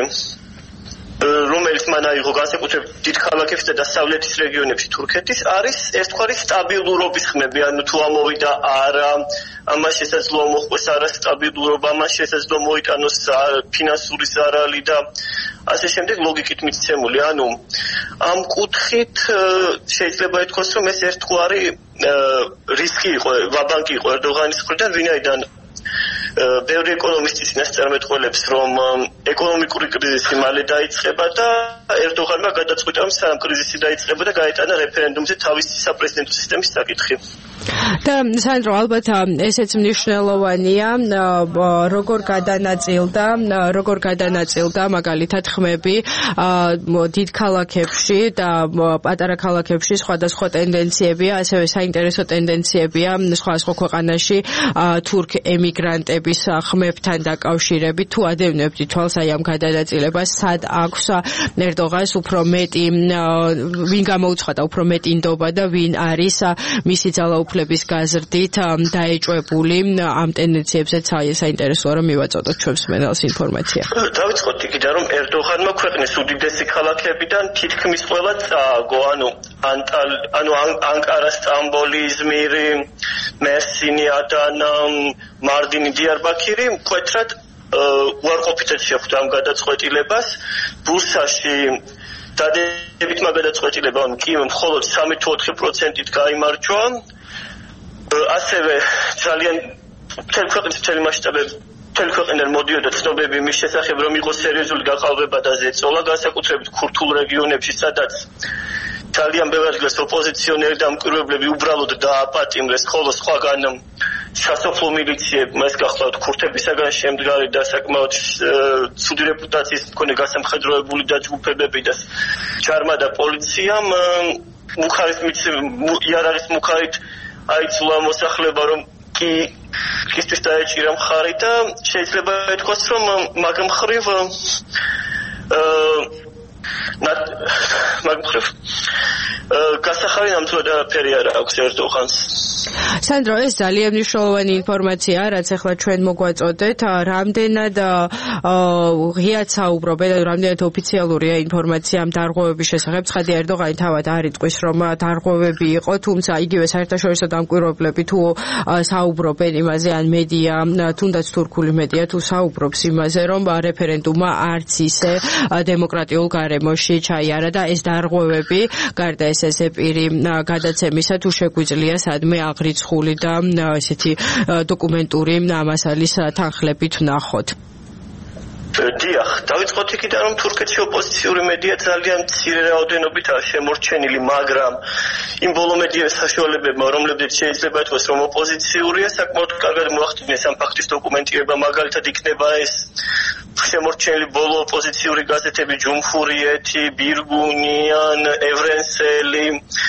რომელიც მან აიღო განსაკუთრებით დიდ ქალაქებში და დასავლეთის რეგიონებში თურქეთის, არის ერთგვარი სტაბილურობის ხმები, ანუ თუ ამოვიდა არა, ამას შესაძლოა მოხდეს არასტაბილურობა, ამას შესაძლოა მოიტანოს ფინანსური ზარალი და ასე შემდეგ ლოგიკით მიცემული. ანუ ამ კუთხით შეიძლება ითქვას, რომ ეს ერთგვარი რისკი იყო, ვაბანკი იყო ერდოღანის მხრიდან, ვინაიდან ბევრი ეკონომისტი წინასწარმეტყველებს, რომ ეკონომიკური კრიზისი მალე დაიწყება და ერდოღანმა გადაწყვიტა, რომ სამ კრიზისი დაიწყება და გაეტანა რეფერენდუმზე თავისი საპრეზიდენტო სისტემის საკითხი. და სანდრო, ალბათ ესეც მნიშვნელოვანია, როგორ გადანაწილდა, როგორ გადანაწილდა მაგალითად ხმები დიდ ქალაქებში და პატარა ქალაქებში სხვადასხვა ტენდენციებია, ასევე საინტერესო ტენდენციებია სხვადასხვა ქვეყანაში თურქ ემიგრანტების ხმებთან დაკავშირებით. თუ ადევნებთ თვალს აი ამ გადანაწილებას, სად აქვს ერდოღანს უფრო მეტი, ვინ გამოუცხადა უფრო მეტი ნდობა და ვინ არის მისი ძალაუფლების გაზრდით დაეჭვებული ამ ტენდენციებზეც საინტერესოა რომ მივაწოდოთ ჩვენს მენელს ინფორმაცია. დავიწყოთ იქიდან, რომ ერდოღანმა ქვეყნის უდიდესი ქალაქებიდან თითქმის ყველა წააგო, ანუ ანუ ანკარა, სტამბოლი, იზმირი, მერსინი, ადანა, მარდინი, დიარბაქირი მკვეთრად უარყოფითად შეხვდა ამ გადაწყვეტილებას. ბურსაში დადებითმა გადაწყვეტილებამ კი მხოლოდ სამი თუ ოთხი პროცენტით გაიმარჯვა. ასევე ძალიან მთელი ქვეყნის მთელი მასშტაბით მთელი ქვეყნიდან მოდიოდა ცნობები მის შესახებ, რომ იყო სერიოზული გაყალბება და ზეწოლა, განსაკუთრებით ქურთულ რეგიონებში, სადაც ძალიან ბევრი ადგილას ოპოზიციონერი და მკვირვებლები უბრალოდ დააპატიმრეს, ხოლო სხვაგან სასოფლო მილიციებმა, ეს გახლავთ ქურთებისაგან შემდგარი და საკმაოდ ცუდი რეპუტაციის მქონე გასამხედროებული დაჯგუფებები და ჯარმა და პოლიციამ მუხარის იარაღის მუხარით აიცულა მოსახლეობა, რომ კი ქრისტეს დაეჭირა მხარი და შეიძლება ითქვას, რომ მაგ მხრივ მაგ მხრივ გასახარი ნამდვილად არაფერი არ აქვს ერდოღანს. სანდრო, ეს ძალიან მნიშვნელოვანი ინფორმაცია, რაც ახლა ჩვენ მოგვაწოდეთ, რამდენად ღიად საუბრობენ, რამდენად ოფიციალურია ინფორმაცია ამ დარღვევების შესახებ. ცხადია, ერდოღანი თავად არ იტყვის, რომ დარღვევები იყო, თუმცა იგივე საერთაშორისო დამკვირვებლები თუ საუბრობენ იმაზე, ან მედია, თუნდაც თურქული მედია თუ საუბრობს იმაზე, რომ რეფერენდუმმა არც ისე დემოკრატიულ გარემოში ჩაიარა და ეს დარღვევები, გარდა ეს ესე პირი გადაცემისა, თუ შეგვიძლია სადმე აღრიცხული და ესეთი დოკუმენტური მასალის თანხლებით ვნახოთ. დიახ, დავიწყოთ იქიდან, რომ თურქეთში ოპოზიციური მედია ძალიან მცირე რაოდენობით არის შემორჩენილი, მაგრამ იმ ბოლო მედიების საშუალებებმა, რომლებიც შეიძლება ითქვას, რომ ოპოზიციურია, საკმაოდ კარგად მოახდინეს ამ ფაქტის დოკუმენტირება, მაგალითად იქნება ეს შემორჩენილი ბოლო ოპოზიციური გაზეთები ჯუმჰურიეთი, ბირგუნიან, ევრენსელი,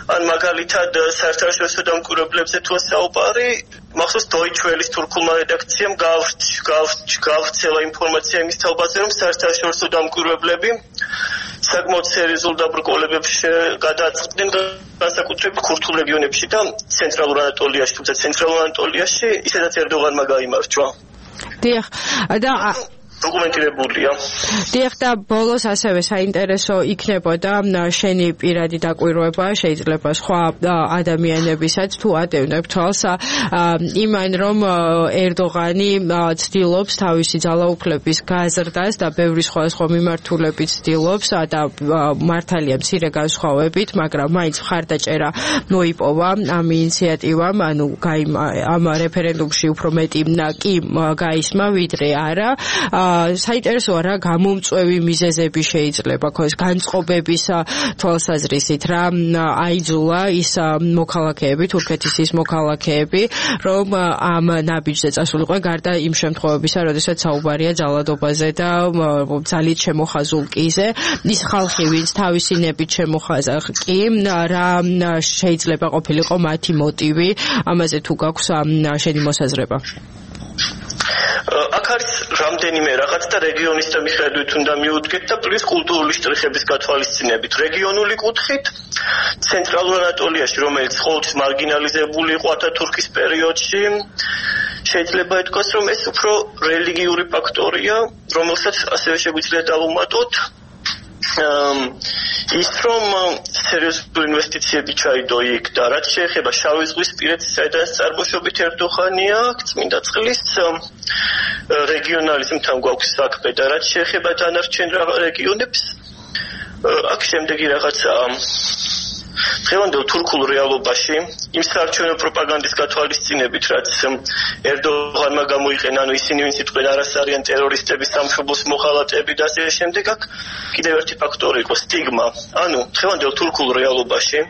ან მაგალითად საერთაშორისო დამკვირვებლებზე თუ საუბარი, მახსოვს Deutsche Welle-ის თურქულმა რედაქციამ გავრცელა ინფორმაცია იმის თაობაზე, რომ საერთაშორისო დამკვირვებლები საკმაოდ სერიოზულ დაბრკოლებებში გადააწყვეტენ განსაკუთრებით ქურთულ რეგიონებში და ცენტრალურ ანატოლიაში, თუმცა ცენტრალურ ანატოლიაში ისედაც ერდოღანმა გაიმარჯვა. დიახ, და დოკუმენტირებულია. დიახ, და ბოლოს ასევე საინტერესო იქნებოდა შენი პირადი დაკვირვება, შეიძლება სხვა ადამიანებისაც თუ ატევნებ თვალს იმან, რომ ერდოღანი ცდილობს თავისი ძალაუფლების გაზრდას და ბევრი სხვადასხვა მიმართულებით ცდილობს და მართალია მცირე განსხვავებით, მაგრამ მაინც მხარდაჭერა მოიპოვა ამ ინიციატივამ, ანუ ამ რეფერენდუმში უფრო მეტი კი გაისმა, ვიდრე არა. საინტერესოა რა გამომწვევი მიზეზები შეიძლება ქოს განწყობების თვალსაზრისით რა აიძულა ის მოქალაქეები, თურქეთის ის მოქალაქეები, რომ ამ ნაბიჯზე წასულიყო გარდა იმ შემთხვევებისა, როდესაც საუბარია ძალადობაზე და ძალით შემოხაზულ კიზე, ის ხალხი, ვინც თავისი ნებით შემოხაზა კი, რა შეიძლება ყოფილიყო მათი მოტივი, ამაზე თუ გაქვს შენი მოსაზრება? აქ არის რამდენიმე რაღაც და რეგიონის და მიხედვით უნდა მიუდგეთ და პლუს კულტურული შტრიხების გათვალისწინებით. რეგიონული კუთხით ცენტრალურ ანატოლიაში, რომელიც ყოველთვის მარგინალიზებული იყო ათათურქის პერიოდში, შეიძლება ითქვას, რომ ეს უფრო რელიგიური ფაქტორია, რომელსაც ასევე შეგვიძლია დავუმატოთ ის რომ სერიოზული ინვესტიციები ჩაიდო იქ და რაც შეეხება შავი ზღვის პირეთს, საიდანაც წარმოშობით ერდოღანია, წმინდა წყლის რეგიონალიზმთან გვაქვს საქმე და რაც შეეხება დანარჩენ რეგიონებს, აქ შემდეგი რაღაცაა. დღევანდელ თურქულ რეალობაში იმ საარჩევნო პროპაგანდის გათვალისწინებით, რაც ერდოღანმა გამოიყენა, ანუ ისინი ვინც იტყვიან არას არიან ტერორისტები, სამშობლოს მოხალატეები და ასე შემდეგ, აქ კიდევ ერთი ფაქტორი იყო სტიგმა. ანუ დღევანდელ თურქულ რეალობაში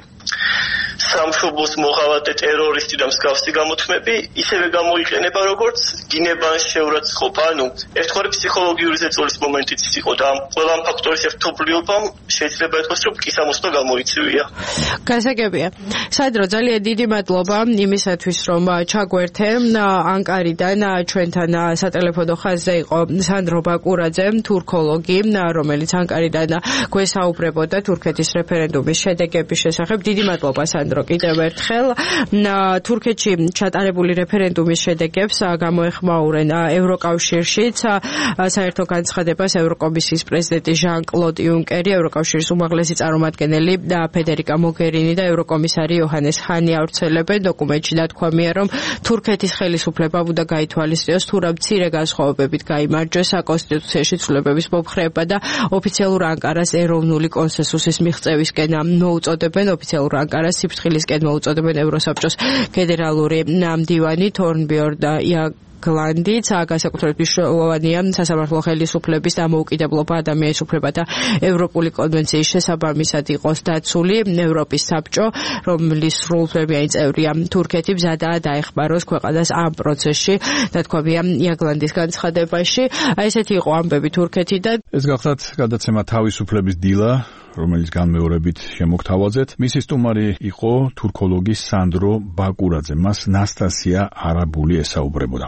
სამშობლოს მოხალატე ტერორისტი და მსგავსი გამოთქმები ისევე გამოიყენება როგორც გინებან შეურაცხყოფა, ანუ ერთგვარი ფსიქოლოგიური ზეწოლის მომენტიც იყო და ყველა ამ ფაქტორის ერთობლიობამ შეიძლება ითქვას, რომ კისამოსტო გამოიწვია. გასაგებია. საიდრო, ძალიან დიდი მადლობა იმისათვის, რომ ჩაგვერთე ანკარიდან ჩვენთან სატელეფონო ხაზზე იყო სანდრო ბაკურაძე, თურქოლოგი, რომელიც ანკარიდან გვესაუბრებოდა თურქეთის რეფერენდუმის შედეგების შესახებ. დიდი მადლობა სანდრო კიდევ ერთხელ. თურქეთში ჩატარებული რეფერენდუმის შედეგებს გამოეხმაურენ ევროკავშირშიც საერთო განცხადებას ევროკომისიის პრეზიდენტი ჟან-კლოდ იუნკერი, ევროკავშირის უმაღლესი წარმომადგენელი ფედერიკა მოგერინი და ევროკომისარი იოჰანეს ჰანი ავრცელებენ. დოკუმენტში ნათქვამია, რომ თურქეთის ხელისუფლებამ უნდა გაითვალისწინოს თუ რა მცირე განსხვავებებით გაიმარჯვეს საკონსტიტუციაში ცვლილებების მომხრეება და ოფიციალურ ანკარას ეროვნული კონსენსუსის მიღწევისკენ მოუწოდებენ. ოფიციალურ ანკარას სიფრთხილისკენ მოუწოდებენ ევროსაბჭოს ფედერალური მდივანი თორნბიორნ გლანდიც, განსაკუთრებით მნიშვნელოვანია სასამართლო ხელისუფლების დამოუკიდებლობა, ადამიანის უფლებათა ევროპული კონვენციის შესაბამისად იყოს დაცული. ევროპის საბჭო, რომლის სრულუფლებიანი წევრია თურქეთი, მზადაა დაეხმაროს ქვეყანას ამ პროცესში, დათქვამია იაგლანდის განცხადებაში. ესეთი იყო ამბები თურქეთიდან. ეს გახლავთ გადაცემა თავისუფლების დილა, რომელიც განმეორებით შემოგთავაზეთ. მისი სტუმარი იყო თურქოლოგი სანდრო ბაკურაძე. მას ნასტასია არაბული ესაუბრებოდა.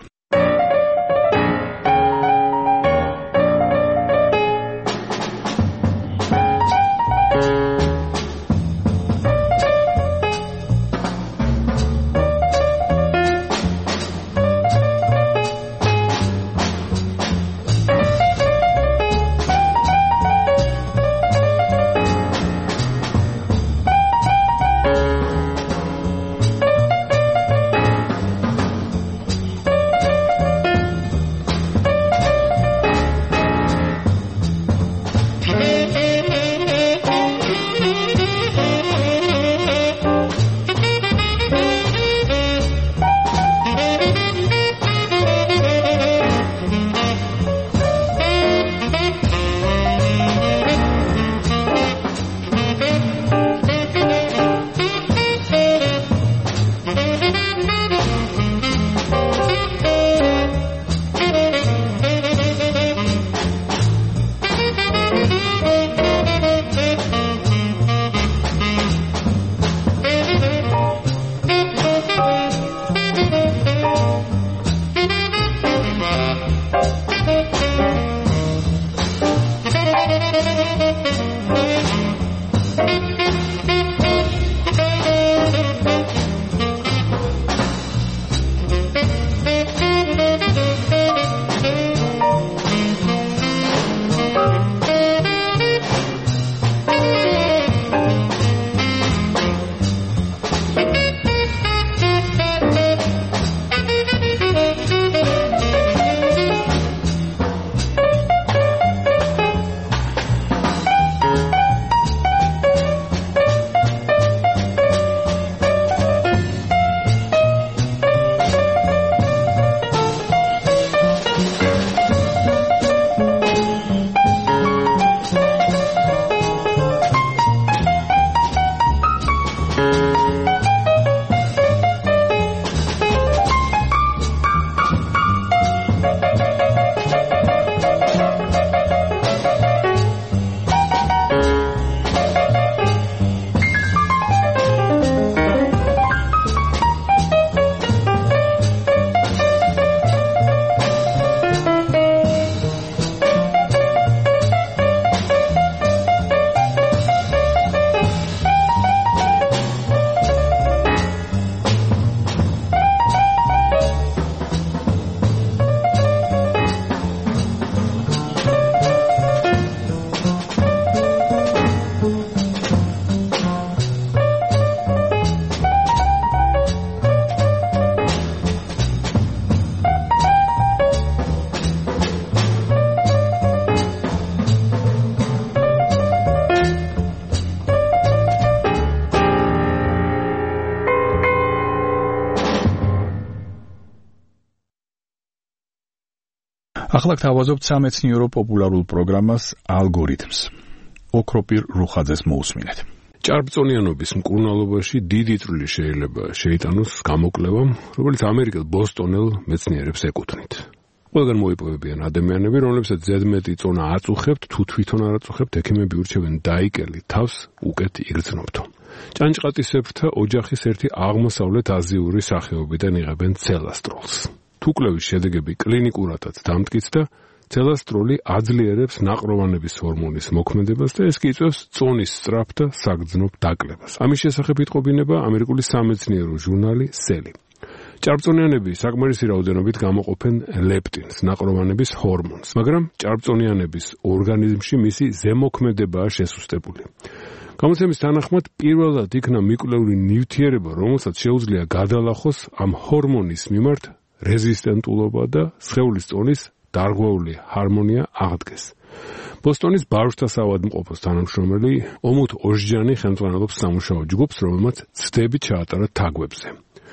ახლა გთავაზობთ სამეცნიერო პოპულარულ პროგრამას ალგორითმს. ოქროპირ რუხაძეს მოусმინეთ. ჭარბწონიანობის მკურნალობაში დიდი წვლილი შეიძლება შეიტანოს გამოკვლევამ, რომელიც ამერიკელ ბოსტონელ მეცნიერებს ეკუთვნით. ყველგან მოიპოვებიან ადამიანები, რომლებსაც ზედმეტი წონა აწუხებთ, თუ თვითონ არ აწუხებთ, ექიმები ურჩევენ დაიკელი თავს უკეთ იგრძნობთო. ჭანჭყატისებრთა ოჯახის ერთი აღმოსავლეთ აზიური სახეობიდან იღებენ ცელასტროლს. თუ კვლევის შედეგები კლინიკურადაც დამტკიცდა, ცელასტროლი აძლიერებს ნაყროვანების ჰორმონის მოქმედებას და ეს კი იწვევს წონის სწრაფ და საგრძნობ დაკლებას. ამის შესახებ იტყობინება ამერიკული სამეცნიერო ჟურნალი Cell. ჭარბწონიანები საკმარისი რაოდენობით გამოყოფენ ლეპტინს, ნაყროვანების ჰორმონს, მაგრამ ჭარბწონიანების ორგანიზმში მისი ზემოქმედებაა შესუსტებული. გამოცემის თანახმად პირველად იქნა მიკვლეული ნივთიერება, რომელსაც შეუძლია გადალახოს ამ ჰორმონის მიმართ რეზისტენტულობა და სხეულის წონის დარღვეული ჰარმონია აღდგეს. ბოსტონის ბავშვთა საავადმყოფოს თანამშრომელი ომუთ ოჟჯანი ხელმძღვანელობს სამუშაო ჯგუფს, რომელმაც ცდები ჩაატარა თაგვებზე.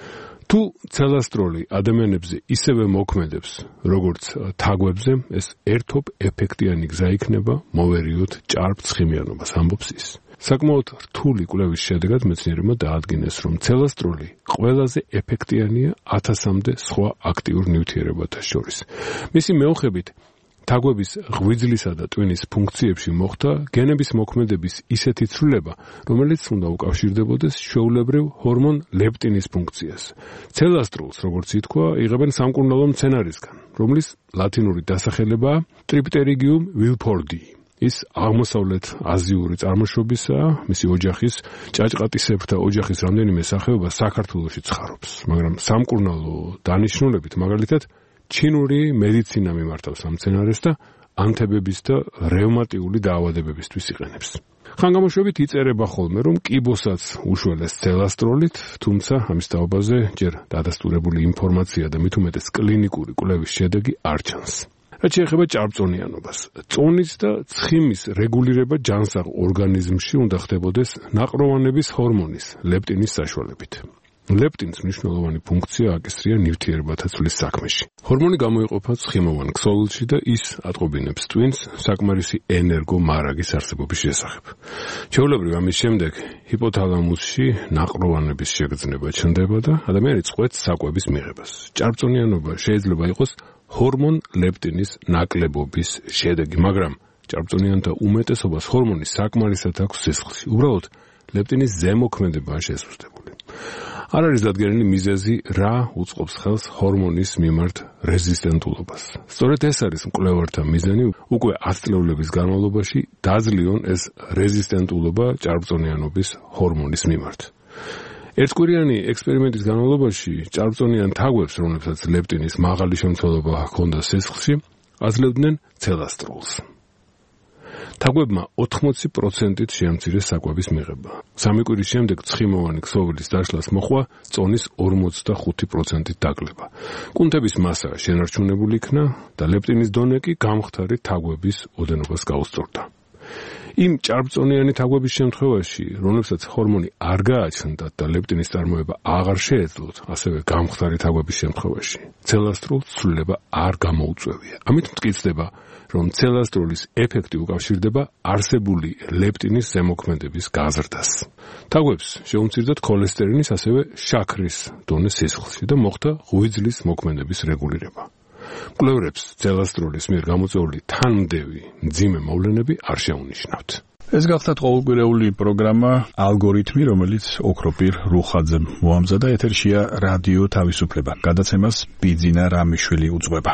თუ ცელასტროლი ადამიანებზე ისევე მოქმედებს, როგორც თაგვებზე, ეს ერთობ ეფექტიანი გზა იქნება მოვერიოთ ჭარბცხიმიანობას, ამბობს ის. საკმაოდ რთული კვლევის შედეგად მეცნიერებმა დაადგინეს, რომ ცელასტროლი ყველაზე ეფექტიანია ათასამდე სხვა აქტიურ ნივთიერებათა შორის. მისი მეოხებით თაგვების ღვიძლისა და ტვინის ფუნქციებში მოხდა გენების მოქმედების ისეთი ცვლილება, რომელიც უნდა უკავშირდებოდეს ჩვეულებრივ ჰორმონ ლეპტინის ფუნქციას. ცელასტროლს, როგორც ითქვა, იღებენ სამკურნალო მცენარისგან, რომლის ლათინური დასახელებაა ტრიპტერიgium wilfordi. ის აღმოსავლეთ აზიური წარმოშობისაა, მისი ოჯახის ჭაჭყატისებრთა ოჯახის რამდენიმე სახეობა საქართველოში ცხარობს, მაგრამ სამკურნალო დანიშნულებით, მაგალითად, ჩინური მედიცინა მიმართავს ამ მცენარეს და ანთებების და რევმატიული დაავადებებისთვის იყენებს. ხანგამოშვებით იწერება ხოლმე, რომ კიბოსაც უშველეს ცელასტროლით, თუმცა ამის თაობაზე ჯერ დადასტურებული ინფორმაცია და მით უმეტეს კლინიკური კვლევის შედეგი არ ჩანს. რაც შეეხება ჭარბწონიანობას, წონის და ცხიმის რეგულირება ჯანსაღ ორგანიზმში უნდა ხდებოდეს ნაყროვანების ჰორმონის ლეპტინის საშუალებით. ლეპტინს მნიშვნელოვანი ფუნქცია აკისრია ნივთიერებათა ცვლის საქმეში. ჰორმონი გამოიყოფა ცხიმოვან ქსოვილში და ის ატყობინებს ტვინს საკმარისი ენერგო მარაგის არსებობის შესახებ. ჩვეულებრივ ამის შემდეგ ჰიპოთალამუსში ნაყროვანების შეგრძნება ჩნდება და ადამიანი წყვეტს საკვების მიღებას. ჭარბწონიანობა შეიძლება იყოს ჰორმონ ლეპტინის ნაკლებობის შედეგი, მაგრამ ჭარბწონიანთა უმეტესობას ჰორმონი საკმარისად აქვს სისხლში. უბრალოდ ლეპტინის ზემოქმედებაა შესუსტებული. არ არის დადგენილი მიზეზი, რა უწყობს ხელს ჰორმონის მიმართ რეზისტენტულობას. სწორედ ეს არის მკვლევართა მიზანი, უკვე ათწლეულების განმავლობაში დაძლიონ ეს რეზისტენტულობა ჭარბწონიანობის ჰორმონის მიმართ. ერთკვირიანი ექსპერიმენტის განმავლობაში ჭარბწონიან თაგვებს, რომლებსაც ლეპტინის მაღალი შემცველობა ჰქონდა სისხლში, აძლევდნენ ცელასტროლს. თაგვებმა ოთხმოცი პროცენტით შეამცირეს საკვების მიღება. სამი კვირის შემდეგ ცხიმოვანი ქსოვილის დაშლას მოჰყვა წონის ორმოცდახუთი პროცენტით დაკლება. კუნთების მასა შენარჩუნებული იქნა და ლეპტინის დონე კი გამხდარი თაგვების ოდენობას გაუსწორდა. იმ ჭარბწონიანი თაგვების შემთხვევაში, რომლებსაც ჰორმონი არ გააჩნდათ და ლეპტინის წარმოება აღარ შეეძლოთ, ასევე გამხდარი თაგვების შემთხვევაში, ცელასტროლს ცვლილება არ გამოუწვევია. ამით მტკიცდება, რომ ცელასტროლის ეფექტი უკავშირდება არსებული ლეპტინის ზემოქმედების გაზრდას. თაგვებს შეუმცირდათ ქოლესტერინის, ასევე შაქრის დონე სისხლში და მოხდა ღვიძლის მოქმედების რეგულირება. მკვლევრებს ცელასტროლის მიერ გამოწვეული თანმდევი მძიმე მოვლენები არ შეუნიშნავთ. ეს გახლავთ ყოველკვირეული პროგრამა ალგორითმი, რომელიც ოქროპირ რუხაძემ მოამზადა. ეთერშია რადიო თავისუფლება. გადაცემას ბიძინა რამიშვილი უძღვება.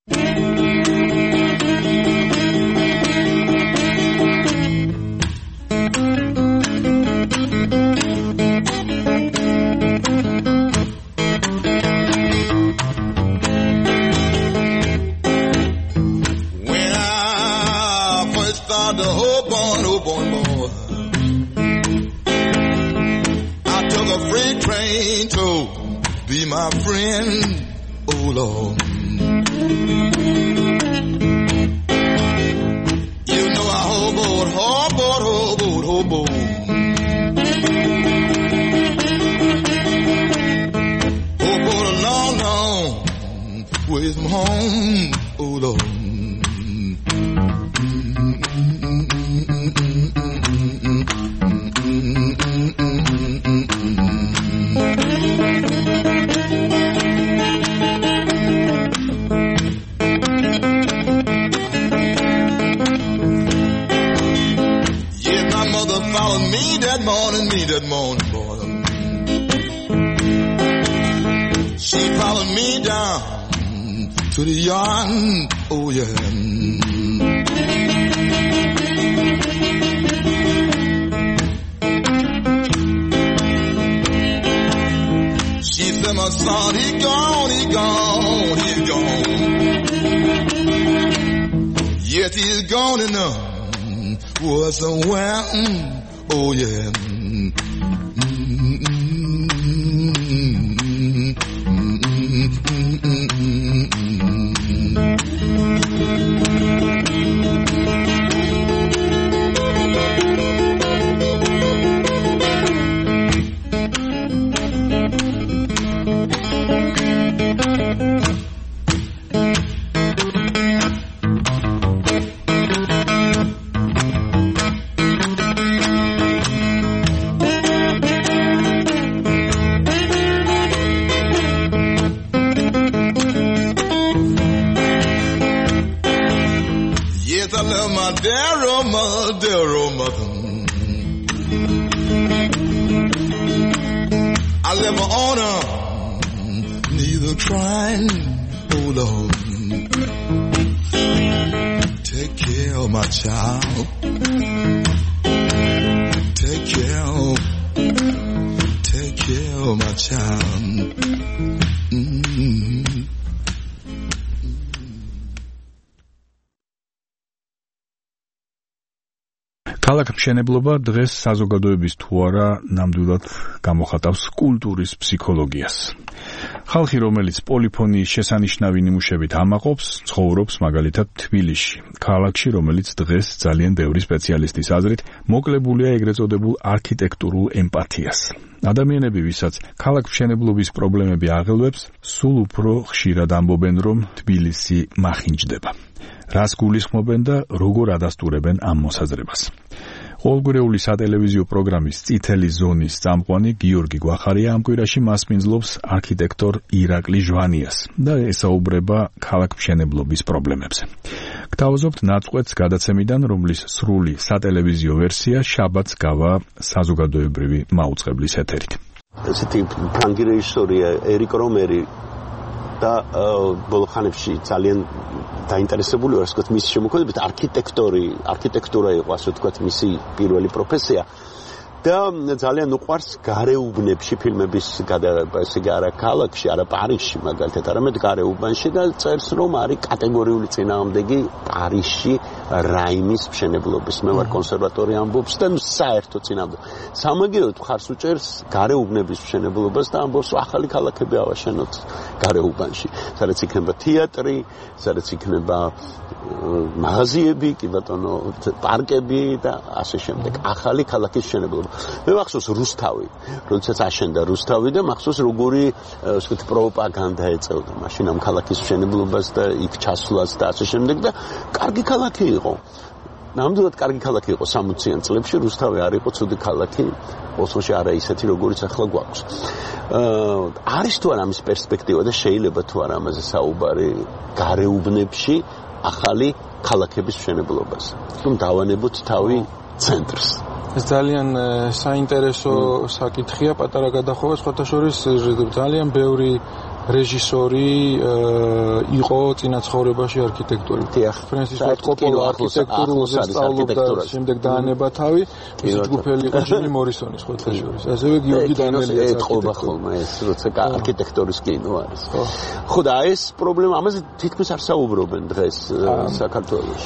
My friend, oh Lord, you know I hoboed, hoboed, hoboed, hoboed. Hoboed a long, long ways from home, oh Lord. followed me that morning, me that morning, boy. She followed me down to the yard, oh yeah. She said, my son, he gone, he gone, he's gone. Yes, he's gone enough. Was somewhere, mm, oh yeah. Mm, mm, mm, I live my honor, neither crying, oh Lord. Take care of my child. Take care of, take care of my child. Mm-hmm. ქალაქმშენებლობა დღეს საზოგადოების თუ არა ნამდვილად გამოხატავს კულტურის ფსიქოლოგიას. ხალხი, რომელიც პოლიფონიის შესანიშნავი ნიმუშებით ამაყობს, ცხოვრობს მაგალითად თბილისში, ქალაქში, რომელიც დღეს ძალიან ბევრი სპეციალისტის აზრით მოკლებულია ეგრეთ წოდებულ არქიტექტურულ ემპათიას. ადამიანები, ვისაც ქალაქმშენებლობის პრობლემები აღელვებს, სულ უფრო ხშირად ამბობენ, რომ თბილისი მახინჯდება. რას გულისხმობენ და როგორ ადასტურებენ ამ მოსაზრებას. ყოველგვარეული სატელევიზიო პროგრამის წითელი ზონის წამყვანი გიორგი გვახარია ამ კვირაში მასპინძლობს არქიტექტორ ირაკლი ჟვანიას და ესაუბრება ქალაქმშენებლობის პრობლემებზე. გთავაზობთ ნაწყვეტს გადაცემიდან, რომლის სრული სატელევიზიო ვერსია შაბათს გავა საზოგადოებრივი მაუწყებლის ეთერით. ესეთი ფრანგი რეჟისორია ერიკ რომერი და ბოლოხანებში ძალიან დაინტერესებული ვარ, ასე ვთქვათ, მისი შემოქმედებით არქიტექტორი, არქიტექტურა იყო, ასე ვთქვათ, მისი პირველი პროფესია. და ძალიან უყვარს გარეუბნებში ფილმების გადაღება, ესე იგი არა ქალაქში, არა პარიზში, მაგალითად, არამედ გარეუბანში და წერს, რომ არის კატეგორიული წინააღმდეგი პარიზში რაიმის მშენებლობის. მე ვარ კონსერვატორი ამბობს და საერთო წინააღმდეგი. სამაგიეროდ მხარს უჭერს გარეუბნების მშენებლობას და ამბობს, ახალი ქალაქები ავაშენოთ გარეუბანში, სადაც იქნება თეატრი, სადაც იქნება მაღაზიები, კი ბატონო, პარკები და ასე შემდეგ. ახალი ქალაქის მშენებლობა. მე მახსოვს რუსთავი, როდესაც აშენდა რუსთავი და მახსოვს როგორი, ასე ვთქვათ, პროპაგანდა ეწევდა მაშინ ამ ქალაქის მშენებლობას და იქ ჩასვლას და ასე შემდეგ და კარგი ქალაქი იყო. ნამდვილად კარგი ქალაქი იყო სამოციან წლებში, რუსთავი არ იყო ცუდი ქალაქი, ოსლოში არა ისეთი, როგორიც ახლა გვაქვს. აა არის თუ არა ამის პერსპექტივა და შეიძლება თუ არა ამაზე საუბარი გარეუბნებში ახალი ქალაქების მშენებლობას. რომ დავანებოთ თავი ცენტრს. ეს ძალიან საინტერესო საკითხია, პატარა გადახოვა, სხვათა შორის ძალიან ბევრი რეჟისორი იყო წინა ცხოვრებაში არქიტექტორი. ფრენსის ფორდ კოპოლა არქიტექტურაზე სწავლობდა, შემდეგ დაანება თავი, ის ჯგუფელი იყო ჯიმი მორისონი, სხვათა შორის. ასევე გიორგი დანელია ეთყობა ხოლმე ეს, როცა არქიტექტორის კინო არის. ხო და ეს პრობლემა, ამაზე თითქმის არ საუბრობენ დღეს საქართველოში.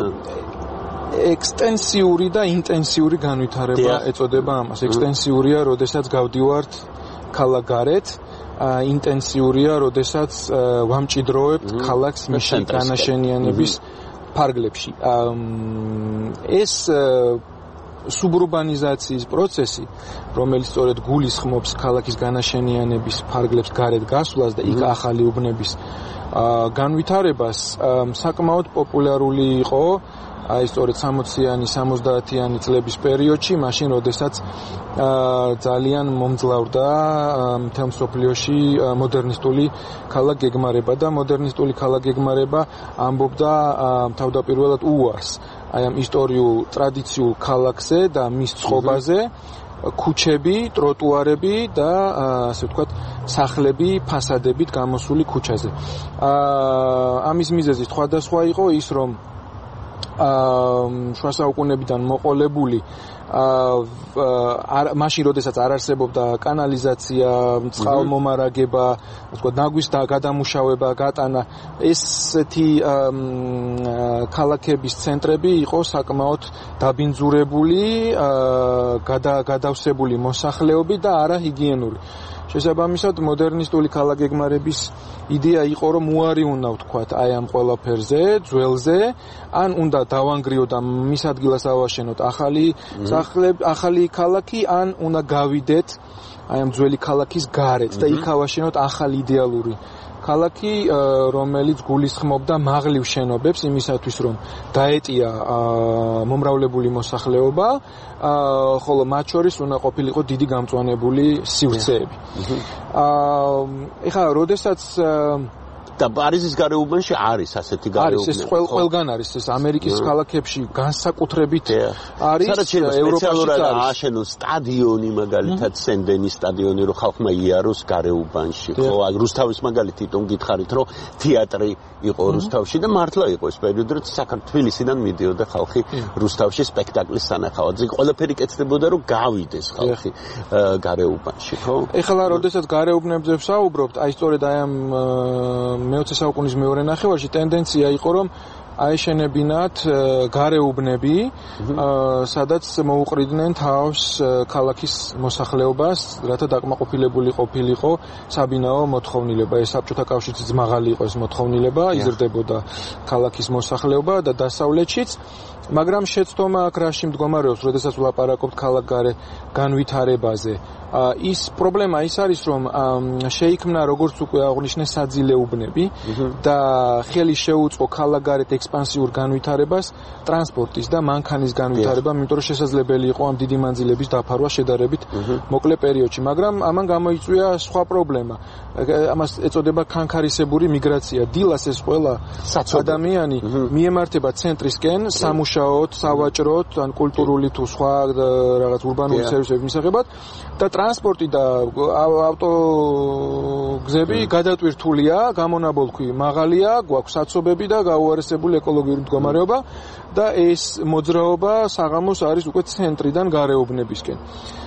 ექსტენსიური და ინტენსიური განვითარება ეწოდება ამას. ექსტენსიურია, როდესაც გავდივართ ქალაქგარეთ, ინტენსიურია, როდესაც ვამჭიდროებთ ქალაქს მისი განაშენიანების ფარგლებში. ეს სუბრუბანიზაციის პროცესი, რომელიც სწორედ გულისხმობს ქალაქის განაშენიანების ფარგლებს გარეთ გასვლას და იქ ახალი უბნების განვითარებას, საკმაოდ პოპულარული იყო აი სწორედ სამოციანი სამოცდაათიანი წლების პერიოდში, მაშინ როდესაც ძალიან მომძლავრდა მთელ მსოფლიოში მოდერნისტული ქალაქ გეგმარება და მოდერნისტული ქალაქ გეგმარება ამბობდა თავდაპირველად უარს აი ამ ისტორიულ ტრადიციულ ქალაქზე და მის წყობაზე ქუჩები, ტროტუარები და ასე ვთქვათ, სახლები ფასადებით გამოსული ქუჩაზე. ამის მიზეზი სხვადასხვა იყო ის, რომ შუა საუკუნეებიდან მოყოლებული აა მაშინ როდესაც არ არსებობდა კანალიზაცია, წყალმომარაგება, ასე ვთქვათ, ნაგვის გადამუშავება, გატანა, ესეთი ქალაქების ცენტრები იყო საკმაოდ დაბინძურებული, გადავსებული მოსახლეობით და არაჰიგიენური. შესაბამისად, მოდერნისტული ქალაქგეგმარების იდეა იყო, რომ უარი უნდა ვთქვათ აი ამ ყველაფერზე, ძველზე, ან უნდა დავანგრიოთ და მის ადგილას ავაშენოთ ახალი სახლები, ახალი ქალაქი, ან უნდა გავიდეთ აი ამ ძველი ქალაქის გარეთ და იქ ავაშენოთ ახალი იდეალური ქალაქი, რომელიც გულისხმობდა მაღლივ შენობებს იმისათვის, რომ დაეტია მომრავლებული მოსახლეობა, ხოლო მათ შორის უნდა ყოფილიყო დიდი გამწვანებული სივრცეები. ეხლა, როდესაც და პარიზის გარეუბანში არის ასეთი გარეუბანი. არის, ეს ყველგან არის, ეს ამერიკის ქალაქებში განსაკუთრებით არის, ევროპაში არის. აშენოს სტადიონი, მაგალითად, სენ-დენის სტადიონი, რომ ხალხმა იაროს გარეუბანში. ხო, რუსთავის მაგალითი თვითონ გითხარით, რომ თეატრი იყო რუსთავში და მართლა იყო ეს პერიოდი, რომ საქართველოსიდან მიდიოდა ხალხი რუსთავში სპექტაკლის სანახავად. ზიგ ყველაფერი კეთდებოდა, რომ გავიდეს ხალხი გარეუბანში, ხო? ეხლა, როდესაც გარეუბნებზე ვსაუბრობთ, აი სწორედ აი ამ მეოცე საუკუნის მეორე ნახევარში ტენდენცია იყო, რომ აეშენებინათ გარეუბნები, სადაც მოუყრიდნენ თავს ქალაქის მოსახლეობას, რათა დაკმაყოფილებული ყოფილიყო საბინაო მოთხოვნილება. ეს საბჭოთა კავშირშიც მაღალი იყო ეს მოთხოვნილება, იზრდებოდა ქალაქის მოსახლეობა და დასავლეთშიც, მაგრამ შეცდომა აქ რაში მდგომარეობს, როდესაც ვლაპარაკობთ ქალაქგარე განვითარებაზე. ის პრობლემა ის არის, რომ შეიქმნა როგორც უკვე აღნიშნე საძილეუბნები და ხელი შეუწყო ქალაქგარეთ ექსპანსიურ განვითარებას ტრანსპორტის და მანქანის განვითარება, იმიტომ რომ შესაძლებელი იყო ამ დიდი მანძილების დაფარვა შედარებით მოკლე პერიოდში, მაგრამ ამან გამოიწვია სხვა პრობლემა. ამას ეწოდება ქანქარისებური მიგრაცია. დილას ეს ყველა ადამიანი მიემართება ცენტრისკენ სამუშაოდ, სავაჭროდ, ან კულტურული თუ სხვა რაღაც ურბანული სერვისების მისაღებად და ტრანსპორტი და ავტოგზები გადატვირთულია, გამონაბოლქვი მაღალია, გვაქვს საცობები და გაუარესებული ეკოლოგიური მდგომარეობა და ეს მოძრაობა საღამოს არის უკვე ცენტრიდან გარეუბნებისკენ.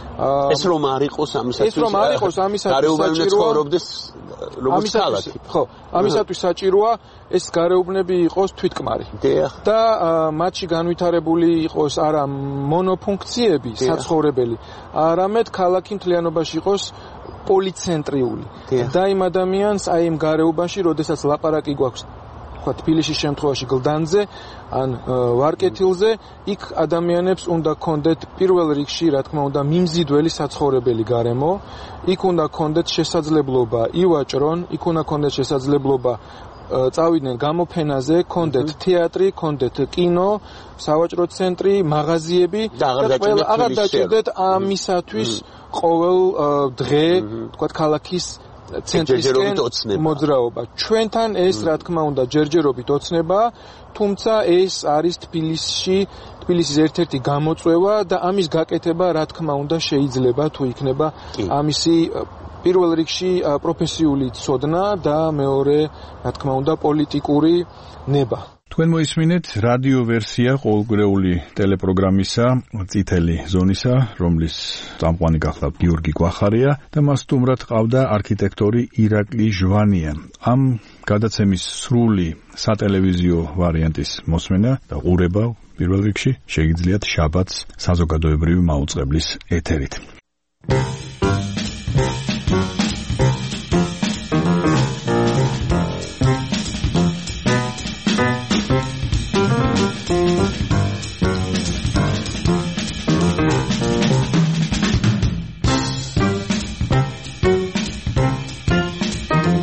ეს რომ არ იყოს ამისათვის ეს რომ არ იყოს ამისათვის საჭიროა როგორც ქალაქი. ხო, ამისათვის საჭიროა ეს გარეუბნები იყოს თვითკმარი. და მათში განვითარებული იყოს არა მონოფუნქციები, საცხოვრებელი, არამედ ქალაქი მთლიანობაში იყოს პოლიცენტრიული. და იმ ადამიანს აი იმ გარეუბანში, როდესაც ლაპარაკი გვაქვს თქვა თბილისის შემთხვევაში გლდანზე ან ვარკეთილზე, იქ ადამიანებს უნდა კონდეთ პირველ რიგში, რა თქმა უნდა, მიმზიდველი საცხოვრებელი გარემო, იქ უნდა კონდეთ შესაძლებლობა ივაჭრონ, იქ უნდა კონდეთ შესაძლებლობა წავიდნენ გამოფენაზე, კონდეთ თეატრი, კონდეთ კინო, სავაჭრო ცენტრი, მაღაზიები და აღარ დაჭირდეთ ამისათვის ყოველ დღე, თქვა ქალაქის ცენტრისკენ მოძრაობა. ჩვენთან ეს, რა თქმა უნდა, ჯერჯერობით ოცნება, თუმცა ეს არის თბილისში, თბილისის ერთ-ერთი გამოწვევა და ამის გაკეთება, რა თქმა უნდა, შეიძლება თუ იქნება ამისი პირველ რიგში პროფესიული ცოდნა და მეორე, რა თქმა უნდა, პოლიტიკური ნება. თქვენ მოისმინეთ რადიო ვერსია ყოველკვირეული ტელეპროგრამისა წითელი ზონისა, რომლის წამყვანი გახლავთ გიორგი გვახარია და მას სტუმრად ყავდა არქიტექტორი ირაკლი ჟვანია. ამ გადაცემის სრული სატელევიზიო ვარიანტის მოსმენა და ყურება პირველ რიგში შეგიძლიათ შაბათს საზოგადოებრივი მაუწყებლის ეთერით.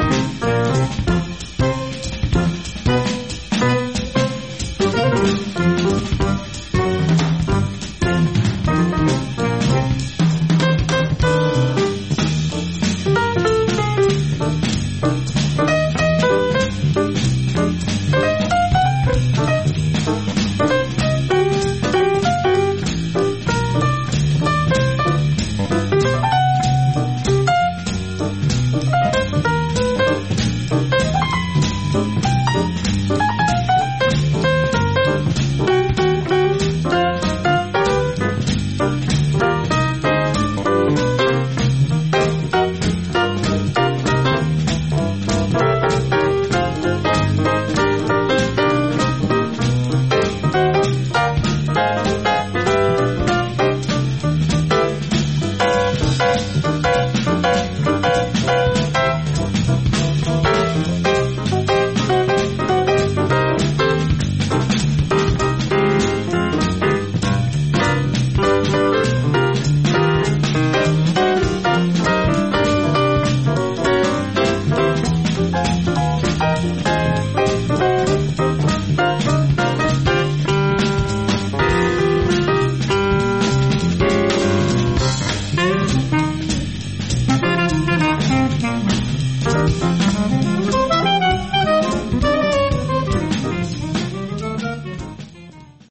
Thank you.